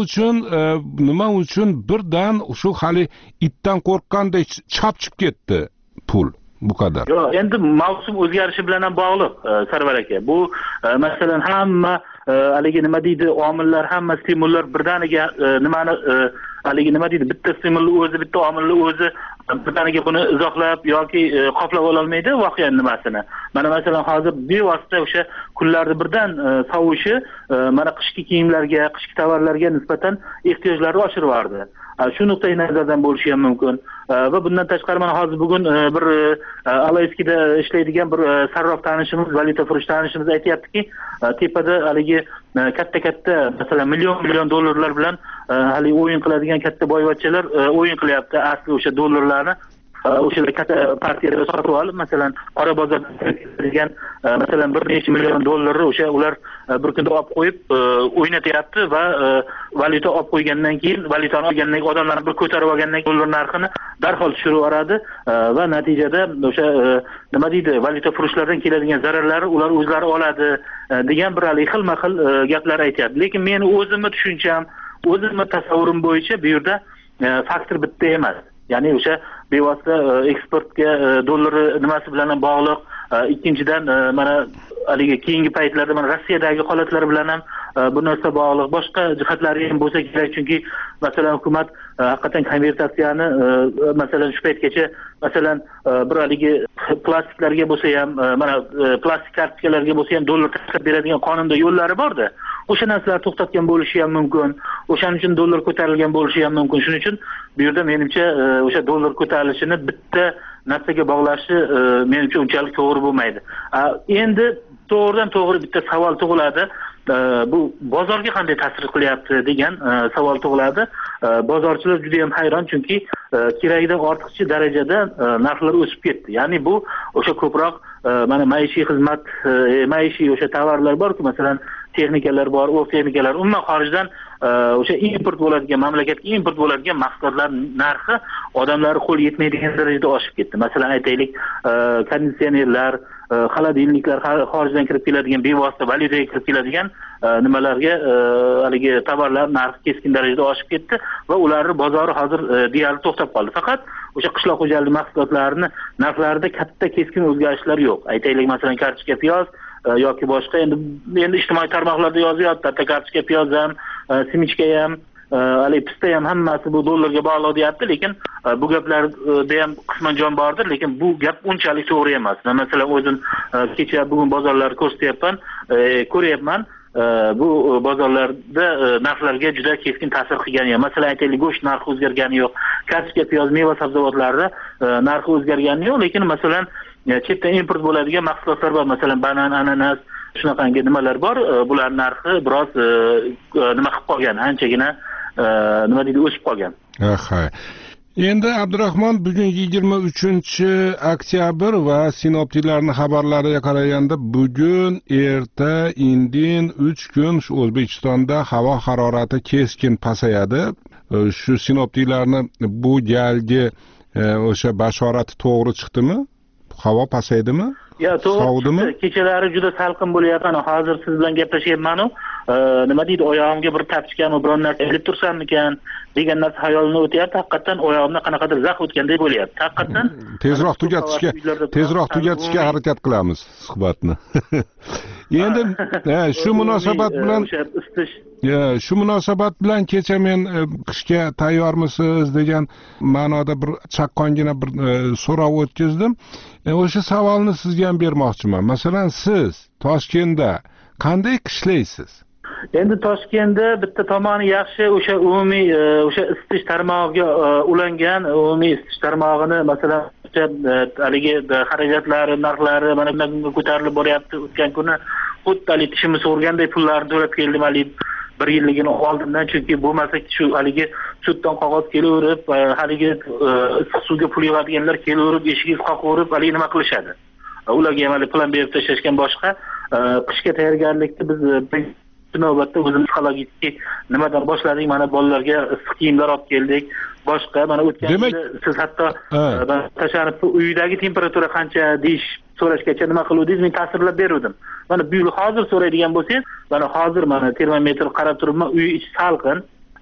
Speaker 9: uchun birdan shu hali itdan qo'rqqandek chapchib ketdi pul bu qadar?
Speaker 10: Yo'q, endi mavsum o'zgarishi bilan ham bog'liq, Sarvar aka. Bu masalan hamma haligi nima deydi, omillar, hamma stimullar birdaniga nimani haligi nima deydi, bitta stimulni o'zi, bitta omilni o'zi birdaniga buni izohlab yoki qoplab ola olmaydi voqeaning nimasini. Mana masalan hozir bevosita o'sha kunlarda birdan sovishi mana qishki kiyimlarga, qishki tovarlarga nisbatan ehtiyojlarni oshirib yubordi. Shu nuqtai nazardan bo'lishi ham mumkin. Va bundan tashqari mana hozir bugun bir Alayskida ishlaydigan bir sarrof tanishimiz, valyuta furush tanishimiz aytayaptiki, tepada haligi katta masalan million dollarlar bilan hali o'yin qiladigan katta boyvachchalar o'yin qilyapti. Asli o'sha dollarlarni o'sha katta partiyada sotib olib, masalan qora bozorda kirgan masalan bir necha million dollarni o'sha ular bir kunda olib qo'yib o'ynatyapti va valyuta olib qo'ygandan keyin, valyutani olgandan keyin odamlarni bir ko'tarib olgandan keyin dollar narxini darhol tushirib yuboradi va natijada o'sha nima deydi, valyuta furushlardan keladigan zararlarni ular o'zlari oladi degan bir xilma-xil gaplar aytyapti. Lekin meni o'zimning tushuncham, o'zimning tasavvurim bo'yicha bu yerda faktor bitta emas. Ya'ni o'sha bevosita eksportga dollari nimasi bilan bog'liq. Ikkinchidan mana haligi keyingi paytlarda mana Rossiyadagi holatlar bilan ham bu narsa bog'liq. Boshqa jihatlari ham bo'lsa kerak, chunki masalan hukumat haqiqatan konvertatsiyani masalan shu paytgacha masalan bir haligi plastiklarga bo'lsa ham, mana plastik kartikalarga bo'lsa ham dollar taqib beradigan qonunda yo'llari bor-da. O'sha narsalar to'xtatgan bo'lishi ham mumkin. O'shaning uchun dollar ko'tarilgan bo'lishi ham mumkin. Shuning uchun bu yerda menimcha o'sha dollar ko'tarilishini bitta narsaga bog'lashi menimcha unchalik to'g'ri bo'lmaydi. Endi to'g'ridan-to'g'ri bitta savol tug'iladi. Bu bozorga qanday ta'sir qilyapti degan savol tug'iladi. Bozorchilar juda ham hayron, chunki keragidan ortiqcha darajada narxlar o'sib ketdi. Ya'ni bu o'sha ko'proq mana maishiy xizmat, maishiy o'sha tovarlar bor-ku, masalan texnikalar bor, u texnikalar umuman xorijdan o'sha import bo'ladigan, mamlakatga import bo'ladigan mahsulotlar narxi odamlar qo'l yetmaydigan darajada oshib ketdi. Masalan aytaylik, konditsionerlar, xolodilniklar, xorijdan kirib keladigan, bevosita valyutaga kirib keladigan nimalarga haligi tovarlar narxi keskin darajada oshib ketdi va ularning bozori hozir deyarli to'xtab qoldi. Faqat o'sha qishloq xo'jaligi mahsulotlarini narxlarida katta keskin o'zgarishlar yo'q. Aytaylik masalan kartoshka, piyoz yoki boshqa endi ijtimoiy tarmoqlarda yozyapti, hatto kartoshka, piyoz ham, simichka ham, haligi pista ham hammasi bu dollarga bog'liq deyapti, lekin bu gaplarda ham qisman jon bordir, lekin bu gap unchalik to'g'ri emas. Masalan o'zim kecha bugun bozorlarni ko'ryapman. Bu bozorlarda narxlarga juda keskin ta'sir qilgani yo'q. Masalan aytaylik, go'sht narxi o'zgargani yo'q, kartoshka, piyoz, meva sabzavotlarida narxi o'zgargani yo'q, lekin masalan chetdan import bo'ladigan mahsulotlar bor, masalan banan, ananas, shunaqangi nimalar bor. Bular narxi biroz nima qilib qolgan, anchagina nima deydi, o'sib qolgan.
Speaker 9: Endi Abdurahmon, bugun 23-oktyabr va sinoptiklarning xabarlariga qaraganda bugun, erta, indin 3 kun shu O'zbekistonda havo harorati keskin pasayadi. Shu sinoptiklarni bu galgi o'sha bashorati to'g'ri chiqdimi? Havo pasaydimi?
Speaker 10: Ya, to'g'ri. Kechalari juda salqin bo'lyapti. Hozir siz bilan gaplashyapman-ku. Nima deydi, oyog'imga bir tapchikami, biron narsa ilib tursammikan degan narsa hayolimdan o'tyapti. Haqiqatan oyog'imda qanaqadir zax o'tgandek bo'lyapti. Haqiqatan
Speaker 9: tezroq tugatishga harakat qilamiz suhbatni. Endi shu munosabat bilan kecha men qishga tayyormisiz degan ma'noda bir chaqqongina bir so'rov o'tkazdim. O'sha savolni sizga ham bermoqchiman. Masalan, siz Toshkentda qanday qishlaysiz?
Speaker 10: Endi Toshkentda bitta tomoni yaxshi, o'sha umumiy o'sha isitish tarmog'iga ulangan, umumiy isitish tarmog'ini masalan haligi xarajatlari, narxlari mana bunga ko'tarilib boryapti. O'tgan kuni xuddi tishimni so'rganday pullarni to'lab keldim bir yilligini oldindan, chunki bo'lmasa shu haligi suddan qog'oz kelaverib, haligi issiq suvga pul yig'adiganlar kelaverib, eshigingizni qoqaverib, haligi nima qilishadi. Ularga ham plan berib tashlashgan boshqa. Qishga tayyorgarlikda biz navbatda o'zimiz psixologik nimadan boshladik, mana bolalarga issiq kiyimlar olib keldik, boshqa mana o'tgan yili siz hatto tasharruf uyidagi temperatura qancha deyish so'rashgacha nima qiluvdingiz, men ta'sirlab berdim. Mana bu yil hozir so'raydigan bo'lsangiz, mana hozir mana termometr qarab turibman, uy ichi salqin.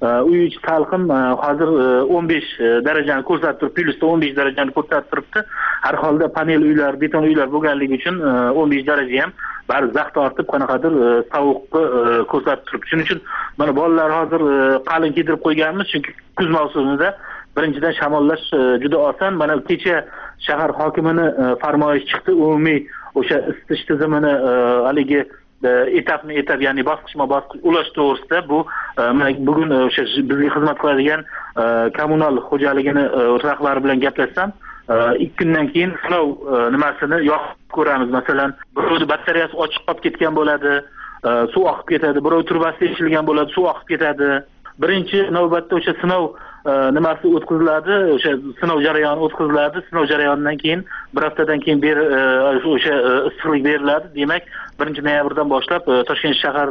Speaker 10: Hozir 15 darajani ko'rsatib turibdi, plyusda 15 darajani ko'rsatib turibdi. Har holda panel uylar, beton uylar bo'lganligi uchun 15 daraja ham bari zax tortib qanaqadir sovuqni ko'rsatib turibdi. Shuning uchun mana bolalar hozir qalin kiydirib qo'yganmiz, chunki kuz mavsumida birinchidan shamollash juda oson. Mana kecha shahar hokimini farmoyish chiqdi, umumiy o'sha isitish tizimini haligi etapma etap, ya'ni bosqichma-bosqich ulash to'g'risida. Bu bugun o'sha bizga xizmat qiladigan kommunal xo'jaligini rahbari bilan gaplashsam, 2 kundan keyin sinov nimasini yoqib ko'ramiz. Masalan, birovni batareyasi ochiq qolib ketgan bo'ladi, suv oqib ketadi, birov turbasi teshilgan bo'ladi, suv oqib ketadi. Birinchi navbatda o'sha sinov nimasi o'tkaziladi, o'sha sinov jarayoni o'tkaziladi. Sinov jarayonidan keyin bir haftadan keyin o'sha issiqlik beriladi. Demak, 1-noyabrdan boshlab Toshkent shahar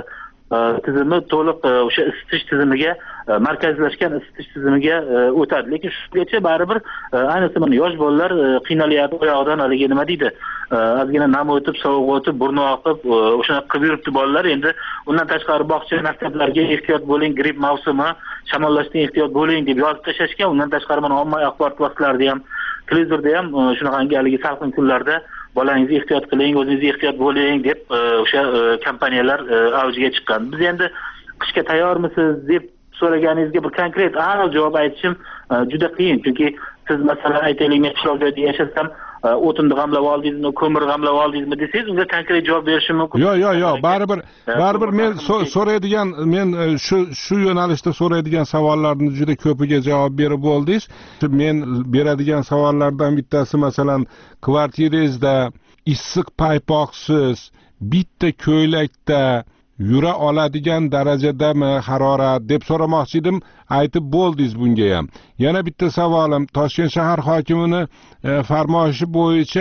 Speaker 10: tizimi to'liq o'sha isitish tizimiga, markazlashgan isitish tizimiga o'tadi. Lekin shungacha baribir ayniqsa mana yosh bolalar qiynalyapti, oyog'idan haligi nima deydi, ozgina nam o'tib, sovuq o'tib, burni oqib, o'shani qilib yuribdi bolalar. Endi undan tashqari bog'cha maktablarga ehtiyot bo'ling, gripp mavsumi, shamollashdan ehtiyot bo'ling deb yozib tashlashgan. Undan tashqari mana ommaviy axborot vositalarida ham, televizorda ham shunaqangi haligi salqin kunlarda bolangizni ehtiyot qiling, o'zingizni ehtiyot bo'ling deb o'sha kompaniyalar avjiga chiqqan. Biz endi qishga tayyormisiz deb so'raganingizga bir konkret aniq javob aytishim juda qiyin, chunki siz masalan aytaylik, men qishloq joyda yashasam, o'tinni g'amlab oldingizmi, ko'mir g'amlab oldingizmi desangiz, unga konkret javob berishim mumkin.
Speaker 9: Yo'q, baribir men so'raydigan, men shu yo'nalishda so'raydigan savollarning juda ko'piga javob berib bo'ldingiz. Men beradigan savollardan bittasi, masalan, kvartirangizda issiq paypoqsiz bitta ko'ylakda yura oladigan darajadami harorat deb so'ramoqchi edim, aytib bo'ldingiz bunga ham. Yana bitta savolim, Toshkent shahar hokimini farmoyishi bo'yicha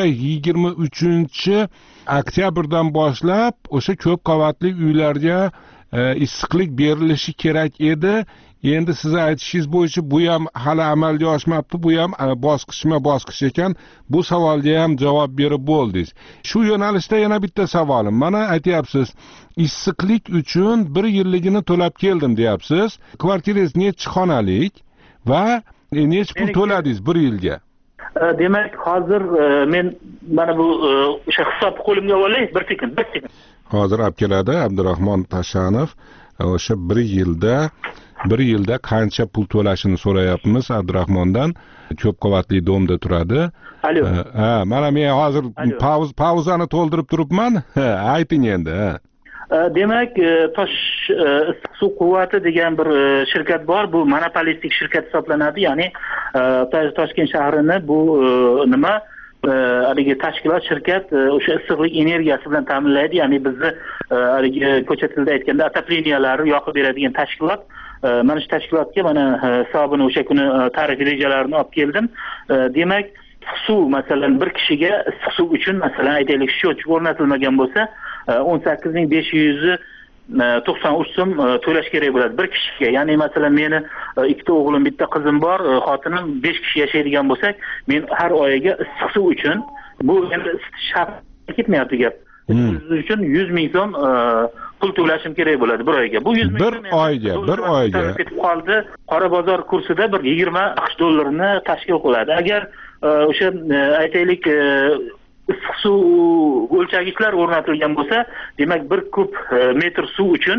Speaker 9: 23-oktyabrdan boshlab o'sha ko'p qavatli uylarga issiqlik berilishi kerak edi. Endi siz aytishingiz bo'yicha bu ham hali amalga oshmabdi, bu ham bosqichma-bosqich ekan. Bu savolga ham javob berib bo'ldingiz. Shu yo'nalishda yana bitta savolim. Mana aytyapsiz, issiqlik uchun 1 yilligini to'lab keldim deyapsiz. Kvartirangiz nechi xonalik va nechi pul to'ladingiz 1 yilga?
Speaker 10: Demak, hozir men mana bu o'sha hisobni qo'limga olay, bir sekin.
Speaker 9: Hozir olib keladi Abdurahmon Tashanov. O'sha 1 yilda qancha pul to'lashini so'rayapmiz Abdurahmondan. Ko'p qavatli domda turadi. Mana men hozir pauzani to'ldirib turibman. Ayting endi.
Speaker 10: Demak, Tosh issiq suv quvvati degan bir shirkat bor. Bu monopolistik shirkat hisoblanadi. Ya'ni Toshkent shahrini bu nima haligi tashkilot, shirkat o'sha issiqlik energiyasi bilan ta'minlaydi. Ya'ni bizni haligi ko'cha tilida aytganda otopleniyalarni yoqib beradigan tashkilot. mana shu tashkilotga mana hisobini o'sha kuni tarif rejalarini olib keldim. Demak, suv masalan bir kishiga issiq suv uchun masalan aytaylik счетчик o'rnatilmagan bo'lsa 18.593 so'm to'lash kerak bo'ladi bir kishiga. Ya'ni masalan meni ikkita o'g'lim, bitta qizim bor, xotinim 5 kishi yashaydigan bo'lsak, men har oyiga issiq suv uchun bu endi shart ketmayapti gap. Uchun 100 ming so'm pul to'lashim kerak bo'ladi bir oyga. Bu 100 ming
Speaker 9: bir oyga
Speaker 10: ketib qoldi. Qora bozor kursida bir 20 AQSh dollarini tashkil qiladi. Agar o'sha aytaylik issiq suv o'lchagichlar o'rnatilgan bo'lsa, demak 1 kub metr suv uchun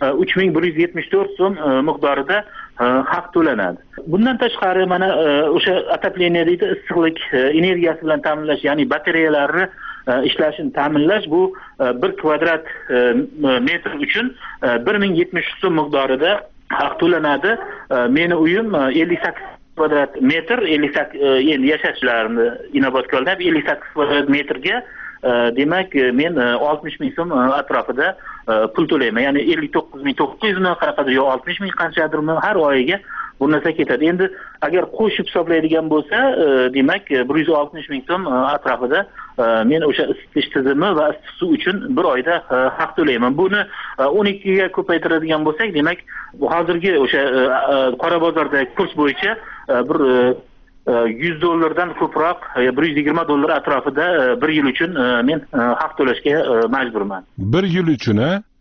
Speaker 10: 3174 so'm miqdorida haq to'lanadi. Bundan tashqari mana o'sha отопление deydi, issiqlik energiyasi bilan ta'minlash, ya'ni batareyalarni ishlashini ta'minlash, bu 1 kvadrat metr uchun 1073 so'm miqdorida haq to'lanadi. Meni uyim 58 kvadrat metr, 58 endi yashashlarni inobatga olinib 58 kvadrat metrga demak men 60 ming so'm atrofida pul to'layman. Ya'ni 59.900 mi, qanaqadir yo 60 ming qanchadirmi har oyiga bu narsa ketadi. Endi agar qo'shib hisoblaydigan bo'lsa, demak 160 ming so'm atrofida men o'sha isitish tizimi va issiq suv uchun bir oyda haq to'layman. Buni 12 ga ko'paytiradigan bo'lsak, demak hozirgi o'sha qora bozordagi kurs bo'yicha bir $100 ko'proq, $120 atrofida bir yil uchun men haq to'lashga majburman.
Speaker 9: Bir yil uchun,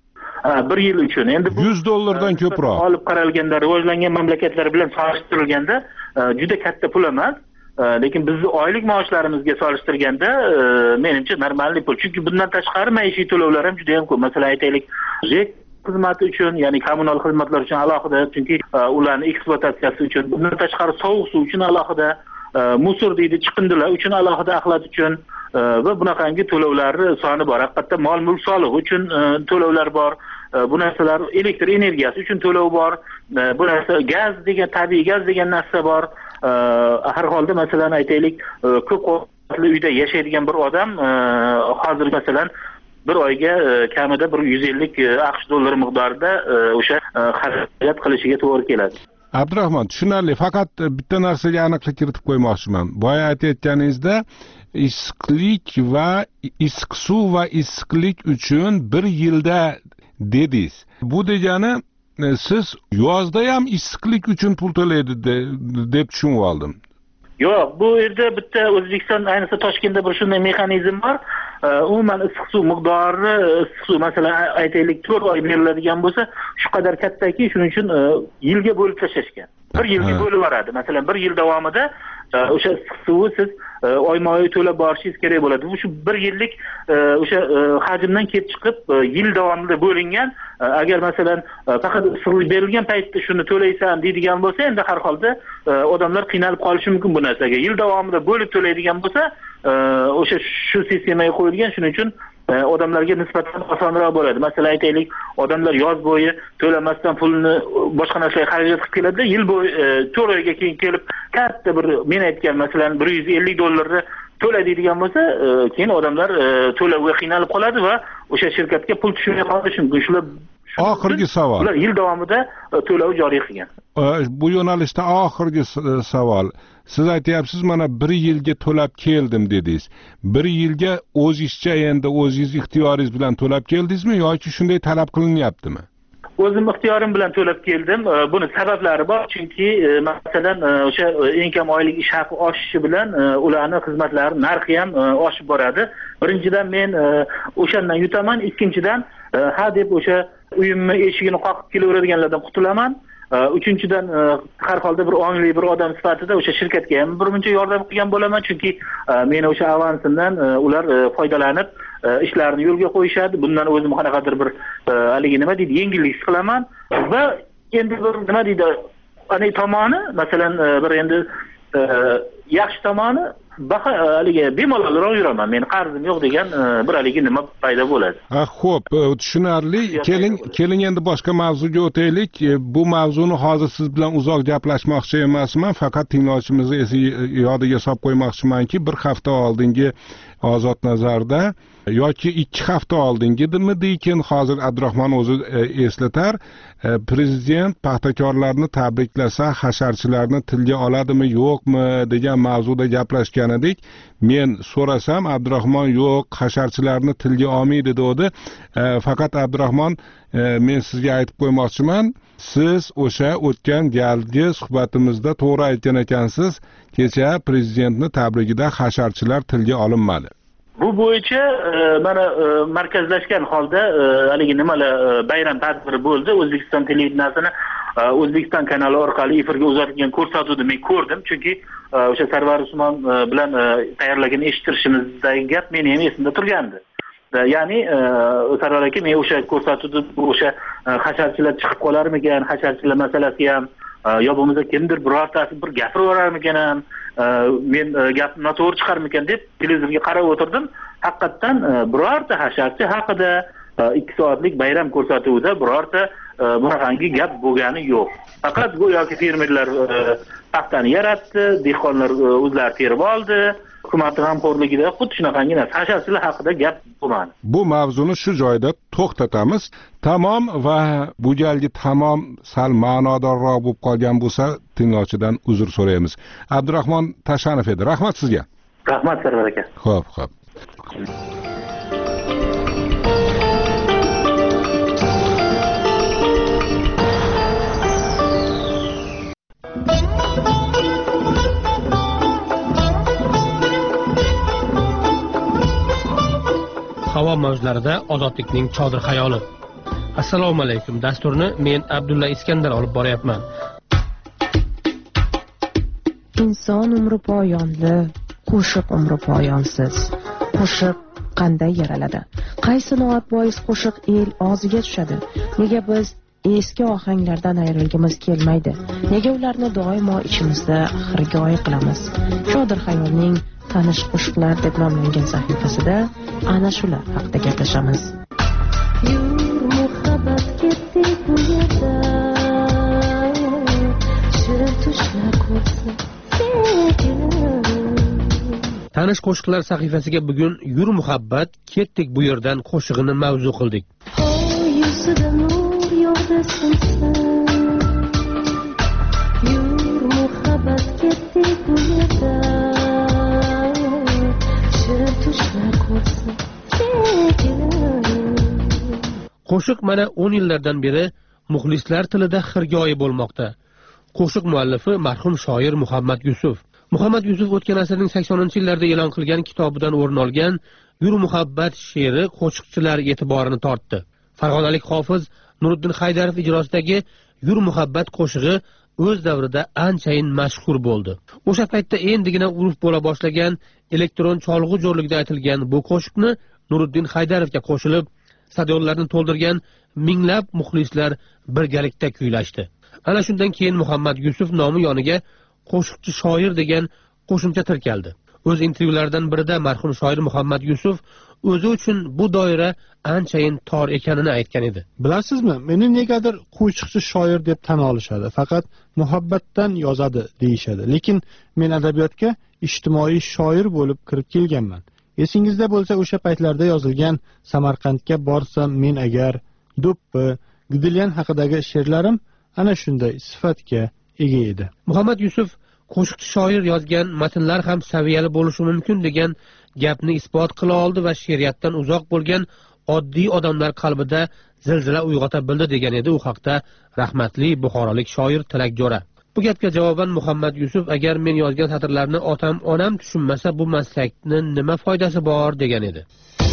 Speaker 10: bir yil uchun. Endi bu
Speaker 9: $100 ko'proq.
Speaker 10: Olib qaralganda, rivojlangan mamlakatlar bilan solishtirilganda juda katta pul emas. Lekin bizni oylik maoshlarimizga solishtirganda menimcha normalniy pul. Chunki bundan tashqari maishiy to'lovlar ham juda ham ko'p. Masalan aytaylik, xizmati uchun, ya'ni kommunal xizmatlar uchun alohida, chunki ularning ekspluatatsiyasi uchun, bundan tashqari sovuq suv uchun alohida, musor deydi, chiqindilar uchun alohida axlat uchun va bunaqangi to'lovlarni soni bor. Haqiqatda mol-mulk solig'i uchun to'lovlar bor. Bu narsalar elektr energiyasi uchun to'lov bor. Bu narsa gaz degan, tabiiy gaz degan narsa bor. Har holda masalan aytaylik, ko'p qavatli uyda yashaydigan bir odam hozir masalan bir oyga kamida bir 150 AQSh dollari miqdorida o'sha xarajat qilishiga to'g'ri keladi.
Speaker 9: Abdurahmon, tushunarli. Faqat bitta narsaga aniqlik kiritib qo'ymoqchiman. Boya aytayotganingizda issiqlik va issiq suv va issiqlik uchun bir yilda dedingiz. Bu degani siz yozda ham issiqlik uchun pul to'laydi deb tushunib oldim.
Speaker 10: Yo'q, bu yerda bitta O'zbekiston, ayniqsa Toshkentda bir shunday mexanizm bor. Umuman issiq suv miqdori, issiq suv masalan aytaylik 4 oy beriladigan bo'lsa, shu qadar kattaki, shuning uchun yilga bo'lib tashlashgan. Bir yilga bo'lib boradi. Masalan, bir yil davomida o'sha issiq suvni siz oyma-oy to'lab borishingiz kerak bo'ladi. Bu shu bir yillik o'sha hajmdan kelib chiqib yil davomida bo'lingan. Agar masalan faqat issiqlik berilgan paytda shuni to'laysan deydigan bo'lsa, endi har holda odamlar qiynalib qolishi mumkin bu narsaga. Yil davomida bo'lib to'laydigan bo'lsa, o'sha shu sistemaga qo'yilgan, shuning uchun odamlarga nisbatan osonroq bo'ladi. Masalan aytaylik, odamlar yoz bo'yi to'lamasdan pulni boshqa narsaga xarajat qilib keladi, yil bo'yi 4 oyga keyin kelib katta bir men aytgan masalan $150 to'laydigan bo'lsa, keyin odamlar to'lovga qiynalib qoladi va o'sha shirkatga pul tushmay qolishi mumkin. Shular
Speaker 9: oxirgi savol.
Speaker 10: Ular yil davomida to'lov joriy qilgan.
Speaker 9: Bu yo'nalishda oxirgi savol. Siz aytyapsiz, mana bir yilga to'lab keldim dedingiz. Bir yilga o'zingizcha endi o'zingiz ixtiyoringiz bilan to'lab keldingizmi yoki shunday talab qilinyaptimi?
Speaker 10: O'zim ixtiyorim bilan to'lab keldim. Buni sabablari bor, chunki masalan o'sha eng kam oylik ish haqi oshishi bilan ularning xizmatlari narxi ham oshib boradi. Birinchidan men o'shandan yutaman, ikkinchidan ha deb o'sha uyimni eshigini qoqib kelaveradiganlardan qutulaman. Uchinchidan har holda bir ongli bir odam sifatida o'sha shirkatga ham birmuncha yordam qilgan bo'laman, chunki meni o'sha avansimdan ular foydalanib ishlarni yo'lga qo'yishadi. Bundan o'zim qanaqadir bir haligi nima deydi, yengillik his qilaman va endi bir nima deydi, ana tomoni masalan bir endi yaxshi tomoni haligi bemalolroq yuraman. Men qarzim yo'q degan bir haligi nima paydo bo'ladi.
Speaker 9: Xo'p, tushunarli. Keling endi boshqa mavzuga o'taylik. Bu mavzuni hozir siz bilan uzoq gaplashmoqchi emasman, faqat tinglovchimizni yodiga solib qo'ymoqchimanki, bir hafta oldingi ozod nazarda yoki 2 hafta oldingidimikin, hozir Abdurahmon o'zi eslatar, prezident paxtakorlarni tabriklasa hasharchilarni tilga oladimi yo'qmi degan mavzuda gaplashgan edik. Men so'rasam Abdurahmon yo'q, hasharchilarni tilga olmaydi dedi. Faqat Abdurahmon, men sizga aytib qo'ymoqchiman, siz o'sha o'tgan galgi suhbatimizda to'g'ri aytgan ekansiz, kecha prezidentni tabrigida hasharchilar tilga olinmadi.
Speaker 10: Bu bo'yicha mana markazlashgan holda haligi nimalar bayram tadbiri bo'ldi. O'zbekiston televideniyasini O'zbekiston kanali orqali efirga uzatilgan ko'rsatuvni men ko'rdim, chunki o'sha Sarvar Usmon bilan tayyorlagan eshittirishimizdagi gap meni ham esimda turgandi. Ya'ni Sarvar aka, men o'sha ko'rsatuvda o'sha hasharchilar chiqib qolarmikan, hasharchilar masalasi ham yo bo'lmasa kimdir birortasi bir gapiraverarmikan ham, men gapni noto'g'ri chiqarmikan deb televizorga qarab o'tirdim. Haqiqatan birorta hasharchi haqida 2 soatlik bayram ko'rsatuvida birorta bunaqangi gap bo'lgani yo'q. Faqat go'yoki fermerlar paxtani yaratdi, dehqonlar o'zlari terib oldi, hukumatning g'amxo'rligida xuddi shunaqangi narsa hasharchilar haqida gap bo'lmadi.
Speaker 9: Bu mavzuni shu joyda to'xtatamiz. Tamom va bu galgi tamom sal ma'nodorroq bo'lib qolgan bo'lsa, tinglovchidan uzr so'raymiz. Abdurahmon Tashanov edi. Rahmat sizga.
Speaker 10: Rahmat Sarvar aka.
Speaker 9: Xo'p.
Speaker 11: Havo mavzularida ozodlikning chodir xayoli. Assalomu alaykum. Dasturni men Abdulla Iskandar olib boryapman.
Speaker 12: Inson umri poyonli, qo'shiq umri poyonsiz. Qo'shiq qanday yaraladi? Qaysi noat bois qo'shiq el og'ziga tushadi? Nega biz eski ohanglardan ayrilgimiz kelmaydi? Nega ularni doimo ichimizda xirgoyi qilamiz? Chodir xayolning tanish qo'shiqlar deb nomlangan sahifasida ana shular haqida gaplashamiz. Yur muhabbat ketdik bu yerda, shirin tushlar ko'rsin sevgilim.
Speaker 11: Tanish qo'shiqlar sahifasiga bugun Yur muhabbat ketdik bu yerdan qo'shig'ini mavzu qildik.
Speaker 12: Yuzida nur yog'dasinsan, yur muhabbat ketdik bu yerda, shirin tushlar ko'rsin sevgilim.
Speaker 11: Qo'shiq mana 10 yillardan beri muxlislar tilida xirgoyi bo'lmoqda. Qo'shiq muallifi marhum shoir Muhammad Yusuf. Muhammad Yusuf o'tgan asrning 80-yillarda e'lon qilgan kitobidan o'rin olgan Yur muhabbat she'ri qo'shiqchilar e'tiborini tortdi. Farg'onalik hofiz Nuriddin Haydarov ijrosidagi Yur muhabbat qo'shig'i o'z davrida anchayin mashhur bo'ldi. O'sha paytda endigina urf bo'la boshlagan elektron cholg'u jo'rligida aytilgan bu qo'shiqni Nuriddin Haydarovga qo'shilib, stadionlarni to'ldirgan minglab muxlislar birgalikda kuylashdi. Ana shundan keyin Muhammad Yusuf nomi yoniga qo'shiqchi shoir degan qo'shimcha tirkaldi. O'z intervyularidan birida marhum shoir Muhammad Yusuf o'zi uchun bu doira anchayin tor ekanini aytgan edi.
Speaker 1: Bilasizmi, meni negadir qo'shiqchi shoir deb tan olishadi, faqat muhabbatdan yozadi deyishadi. Lekin men adabiyotga ijtimoiy shoir bo'lib kirib kelganman. Esingizda bo'lsa, o'sha paytlarda yozilgan Samarqandga borsam men agar, Do'ppi, Gidilyan haqidagi she'rlarim ana shunday sifatga ega edi.
Speaker 11: Muhammad Yusuf qo'shiqchi shoir yozgan matnlar ham saviyali bo'lishi mumkin degan gapni isbot qila oldi va she'riyatdan uzoq bo'lgan oddiy odamlar qalbida zilzila uyg'ota bildi degan edi u haqda rahmatli buxorolik shoir Tilak Jo'ra. Bu gapga javoban Muhammad Yusuf, agar men yozgan satrlarni otam, onam tushunmasa bu maslakni nima foydasi bor degan edi.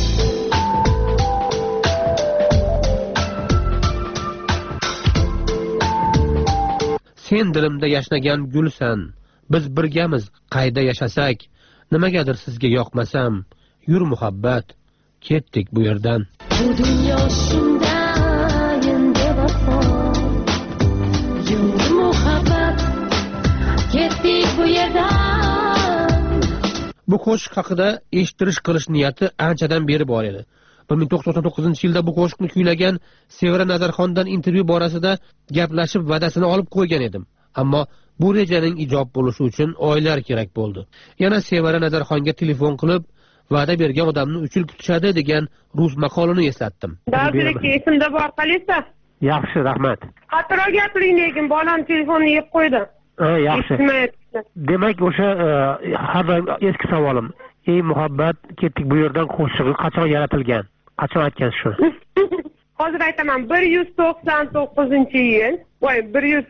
Speaker 11: Sen dilimda yashnagan gulsan, biz birgamiz qayda yashasak, nimagadir sizga yoqmasam, yur muhabbat, ketdik bu yerdan.
Speaker 12: Bu dunyo shunday endi vafo, yur muhabbat, ketdik bu yerdan.
Speaker 11: Bu qo'shiq haqida eshittirish qilish niyati anchadan beri bor edi. 1999-yilda bu qo'shiqni kuylagan Sevara Nazarxondan intervyu borasida gaplashib va'dasini olib qo'ygan edim. Ammo bu rejaning ijob bo'lishi uchun oylar kerak bo'ldi. Yana Sevara Nazarxonga telefon qilib, va'da bergan odamni 3 yil kutishadi degan rus maqolini eslatdim.
Speaker 13: Davlatga esimda bor qalisa.
Speaker 11: Yaxshi, rahmat.
Speaker 13: Xatirga gapiring, lekin bolam telefonni yeb qo'ydi.
Speaker 11: Yaxshi. Demak, o'sha har doim eski savolim. Ey muhabbat, ketdik bu yerdan qo'shig'i qachon yaratilgan? Qachon aytgansiz shu?
Speaker 13: Hozir aytaman, 1999-yil, voy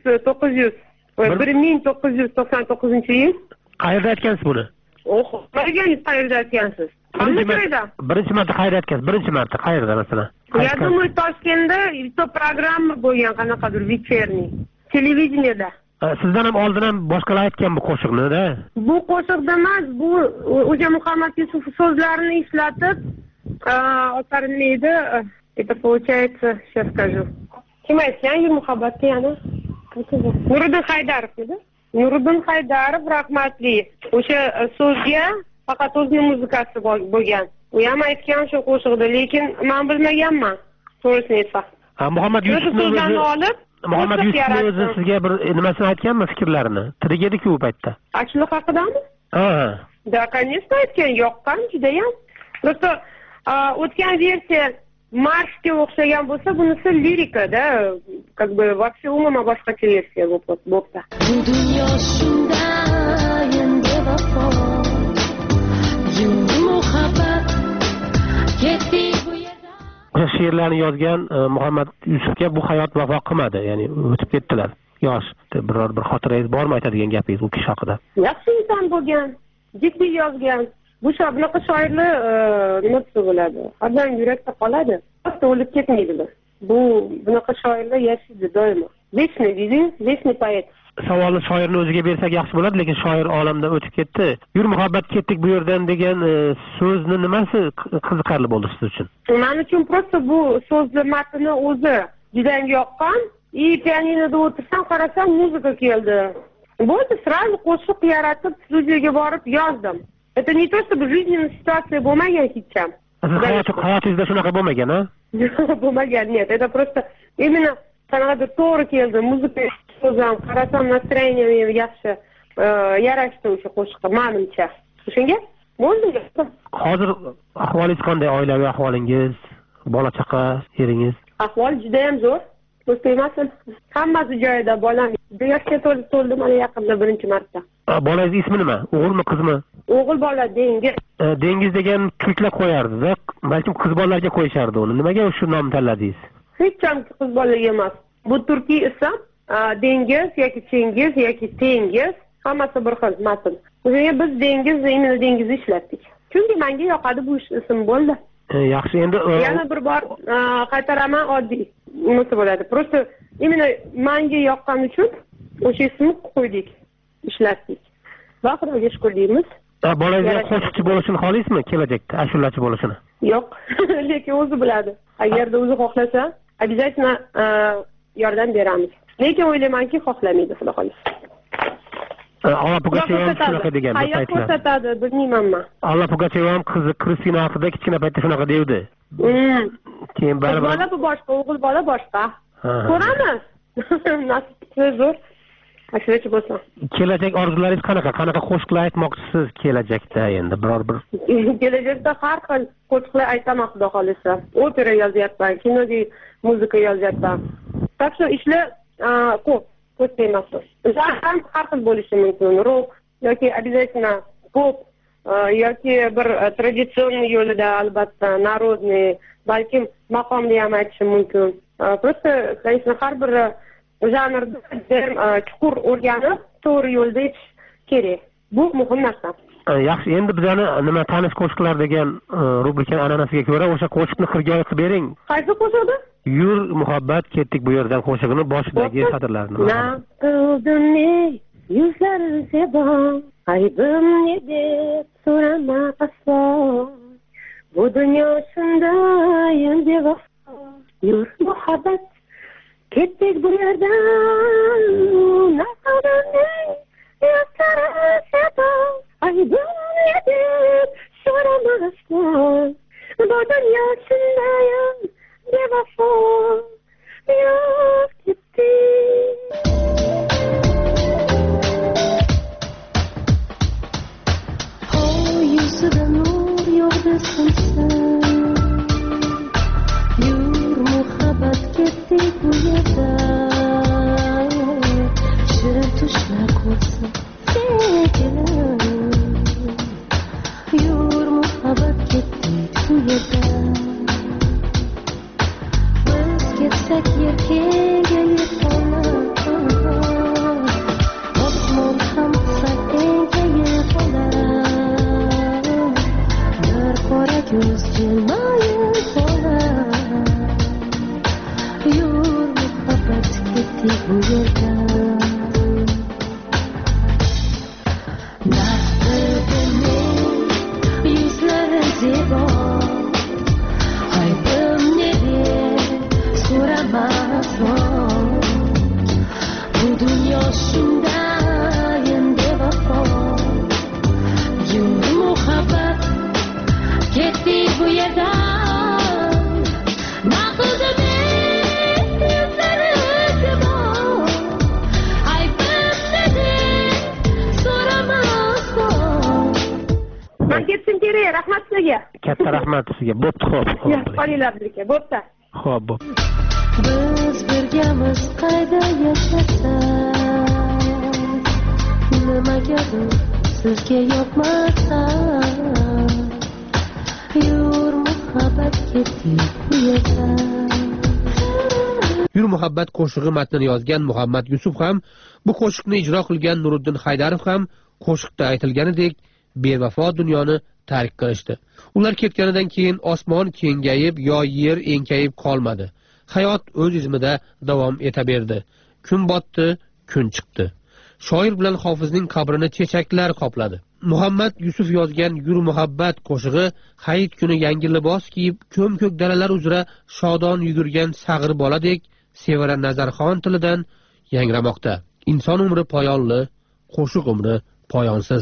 Speaker 13: 1999-yil.
Speaker 11: Qayerda aytgansiz buni?
Speaker 13: O'qimagansiz, qayerda aytgansiz?
Speaker 11: Birinchi marta qayerda aytgansiz? Birinchi marta qayerda masalan?
Speaker 13: Я думаю, Toshkentda bitta programma bo'lgan, qanaqadir вечерний, televideniyada.
Speaker 11: Sizdan ham oldin ham boshqalar aytgan bu qo'shiqni-da.
Speaker 13: Bu qo'shiqda emas, bu o'sha Muhammad Yusuf so'zlarini ishlatib, neydi? Это получается, сейчас скажу. Kim aytgan muhabbatga yana? Nuriddin Haydarov edi. Nuriddin Haydarov rahmatli. O'sha so'zga faqat o'zining muzikasi bo'lgan. U ham aytgan shu qo'shiqda, lekin men bilmaganman. To'g'risini aytsam.
Speaker 11: Muhammad Yusufni
Speaker 13: olib
Speaker 11: Muhammad Yusufni o'zi sizga bir nimasini aytganmi, fikrlarini? Tirik edi-ku u paytda.
Speaker 13: Ashliq haqidami? Da, конечно, aytgan, yoqqan juda ham. Просто o'tgan versiya marshga o'xshagan bo'lsa, bunisi lirikada, как бы вообще umuman boshqacha versiya bo'lsa.
Speaker 14: Bu dunyo shunday endi vafo. Muhabbat ketdik bu yerdan.
Speaker 11: She'rlarni yozgan Muhammad Yusufga bu hayot vafo qilmadi, ya'ni o'tib ketdilar. Yosh, biror bir xotirangiz bormi aytadigan gapingiz u kishi haqida?
Speaker 13: Yaxshi inson bo'lgan, jiddiy yozgan. Bu bunaqa shoirlar nima bo'ladi? Har yurakda qoladi. Aslo o'lib ketmaydilar. Bunaqa shoirlar yashaydi doimo. Вечный deydi, вечный poet.
Speaker 11: Savolni shoirni o'ziga bersak yaxshi bo'ladi, lekin shoir olamdan o'tib ketdi. Yur muhabbat ketdik bu yerdan degan so'zni nimasi qiziqarli bo'ldi siz uchun?
Speaker 13: Men uchun просто bu so'zli matni o'zi juda ham yoqqan. Pianinoda o'tirsam, qarasam muzika keldi. Bo'ldi, sразу qo'shiq yaratib, studiyaga borib yozdim. Это не то, чтобы жизненная ситуация bo'lmagan hech ham.
Speaker 11: Hayotingizda shunaqa bo'lmagan, a?
Speaker 13: Bo'lmagan, нет. Это просто именно qanaqadir to'g'ri keldi. Muzika so'zam, qarasam настроением yaxshi yarashdi o'sha qo'shiqqa, menimcha. Shunga bo'ldi.
Speaker 11: Hozir ahvolingiz qanday? Oilaviy ahvolingiz, bola chaqa, eringiz?
Speaker 13: Ahvol juda ham zo'r. O'zbekmasin. Hammasi joyida, bolam yoshga to'ldi mana yaqinda birinchi marta.
Speaker 11: Bolangiz ismi nima? O'g'ilmi, qizmi?
Speaker 13: O'g'il bola, Dengiz.
Speaker 11: Dengiz degan turklar qo'yardi-da, balkim qiz bolalarga qo'yishardi uni. Nimaga shu nomni tanladingiz?
Speaker 13: Hech ham qiz bolaga emas. Bu turkiy ism, Dengiz yoki Chengiz yoki Tengiz, hammasi bir xil matn. O'shanga biz Dengiz, imенно Dengizni ishlatdik. Chunki menga yoqadi bu ism bo'ldi.
Speaker 11: Yaxshi, endi
Speaker 13: yana bir bor qaytaraman, oddiy nima bo'ladi. Просто именно menga yoqqani uchun o'sha ismni qo'ydik, ishlatdik. Va Xudoga shukr deymiz.
Speaker 11: Bolangizga qo'shiqchi bo'lishini xohlaysizmi kelajakda, ashulachi bo'lishini?
Speaker 13: Yo'q, lekin o'zi biladi. Agarda o'zi xohlasa, обязательно yordam beramiz. Lekin o'ylaymanki, xohlamaydi, xudo xohlasa.
Speaker 11: Alla Pugacheva ham shunaqa degan bu
Speaker 13: paytlar. Hayot ko'rsatadi, bilmayman.
Speaker 11: Alla Pugacheva ham qizi Kristina haqida kichkina paytda shunaqa devdi. Keyin baribir
Speaker 13: bola bu boshqa, o'g'il bola boshqa. Ko'ramiz. Nasib zo'r. Ashulachi bo'lsa.
Speaker 11: Kelajak orzularingiz qanaqa? Qanaqa qo'shiqlar aytmoqchisiz kelajakda endi biror bir?
Speaker 13: Kelajakda har xil qo'shiqlar aytaman, xudo xolisa. Opera yozyapman, kinoda muzika yozyapman. Так что ishlar ko'p emas. Ham har xil bo'lishi mumkin. Rock yoki обязательно pop yoki bir traditsion yo'lida, albatta, народный, balkim maqomli ham aytishim mumkin. Просто, конечно, har bir janrda chuqur o'rganib, to'g'ri yo'lda yetish kerak. Bu muhim narsa.
Speaker 11: Yaxshi, endi bizani nima tanish qo'shiqlar degan rubrikaning an'anasiga ko'ra o'sha qo'shiqni xirgoyi qilib bering.
Speaker 13: Qaysi qo'shiqda?
Speaker 11: Yur muhabbat ketdik bu yerdan qo'shig'ini boshidagi satrlarni.
Speaker 13: Na qildimni yuzlarim sebon, aybim ne deb so'rama aslo. Bu dunyo shunday endi vafo. Yur muhabbat ketdik bu yerdan, na qildimni yuzlarim sebon, aybim ne deb so'rama aslo. Bu dunyo shunday devafo, yok gitti.
Speaker 14: O yüzüde nur yok muhabbat kengayib qolar, osmon ham kengayib qolar, bir qora ko'z jilmayib qolar. Yur muhabbat ketdi bu yerdan. Zebo, aybim nega so'ramasman, bu dunyo shunday endi vafo. Yur muhabbat ketdi bu yerdan, maquldim yuzlari zebo, aybim nega so'ramasman.
Speaker 13: Men ketdim kerak, rahmat sizga.
Speaker 11: Katta rahmat sizga. Bo'pti, xo'p.
Speaker 13: Qolinglar birga, bo'pti.
Speaker 11: Xo'p, bo'p.
Speaker 14: Biz birgamiz qayda yashasak, nimagadir sizga yoqmasam, yur muhabbat ketdi bu yerdan.
Speaker 11: Yur muhabbat qo'shig'i matnini yozgan Muhammad Yusuf ham, bu qo'shiqni ijro qilgan Nuriddin Haydarov ham qo'shiqda aytilganidek bevafo dunyoni tark qilishdi. Ular ketganidan keyin osmon kengayib yo yer enkayib qolmadi. Hayot o'z izmida davom etaverdi. Kun botdi, kun chiqdi. Shoir bilan hofizning qabrini chechaklar qopladi. Muhammad Yusuf yozgan Yur muhabbat qo'shig'i hayit kuni yangi libos kiyib, ko'm-ko'k dalalar uzra shodon yugurgan sag'ir boladek Sevara Nazarxon tilidan yangramoqda. Inson umri poyonli, qo'shiq umri poyonsiz.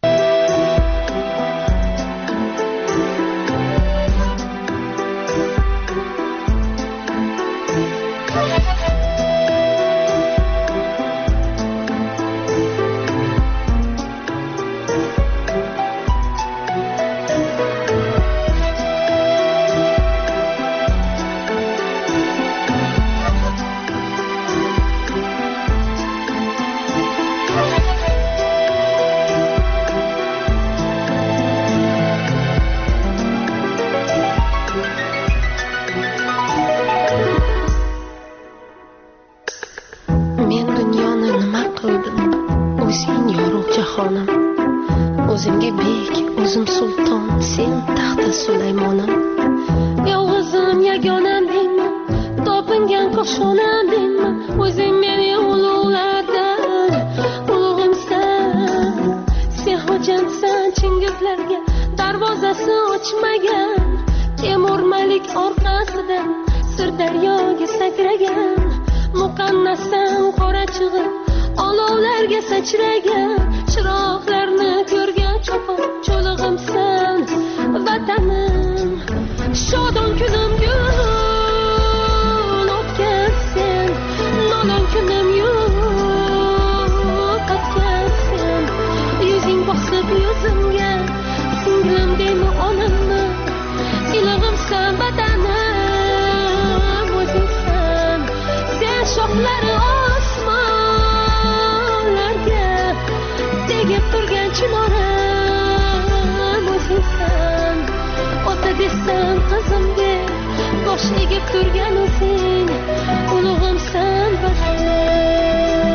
Speaker 14: O'zimga bek, o'zim sulton, sen taxta Sulaymonim. Yolg'izim yagonam deyman, topingan qo'shonam deyman. O'zing meni ulug'lardan ulug'imsan. Sen hojamsan Chingizlarga darvozasi ochmagan. Temur Malik orqasidan Sirdaryoga sakragan. Muqannasam qora chig'ib olovlarga sachragan. Chiroqlarni ko'rgan chopib cho'lig'imsan vatanim. Shodon kunim yo'q o'tgansen, nolon kunim yo'q o'tgansen. Yuzing bosib yuzimga, singlim deymi onamni. Ilig'imsan vatanim, o'zingsan. Sen shoxlari osmonlarga tegib turgan chinoram, o'zingsan. Ota desam qizimga bosh egib turgan o'zing, ulug'imsan vatanim.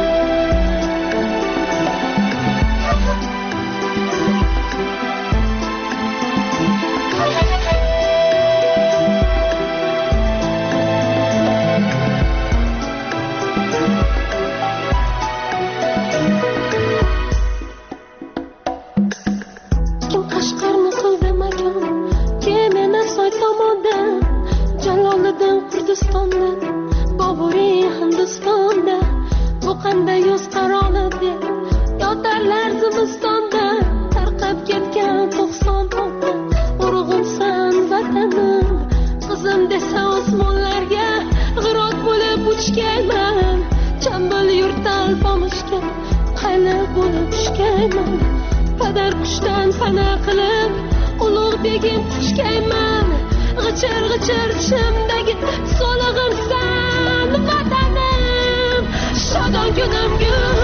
Speaker 14: Boburiy Hindistonda bu qanday yoz qarolida, yotarlar zimistonda tarqab ketgan 96 urug'imsan vatanim. Qizim desa osmonlarga g'irot bo'lib uchgayman. Chambal yurtal pomishga qayli bo'lib tushgayman. Padar qushdan pana qilib ulug' begim tushgayman. G'ichir g'ichir tishimdagi so'lig'imsan vatanim. Shodon kunim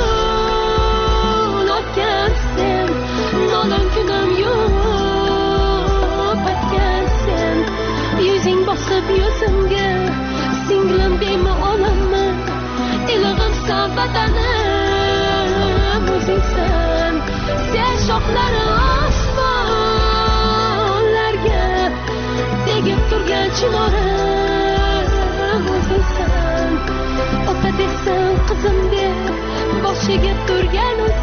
Speaker 14: yo'q o'tgansen, nolon kunim yo'q o'tgansen. Yuzing bosib yuzimga, singlim deymi olammi ilig'imsan vatanim o'zingsan sen shoxlari osmonlarga tegib turgan chinorim o'zingsan ota debsan qizim deb boshiga turgan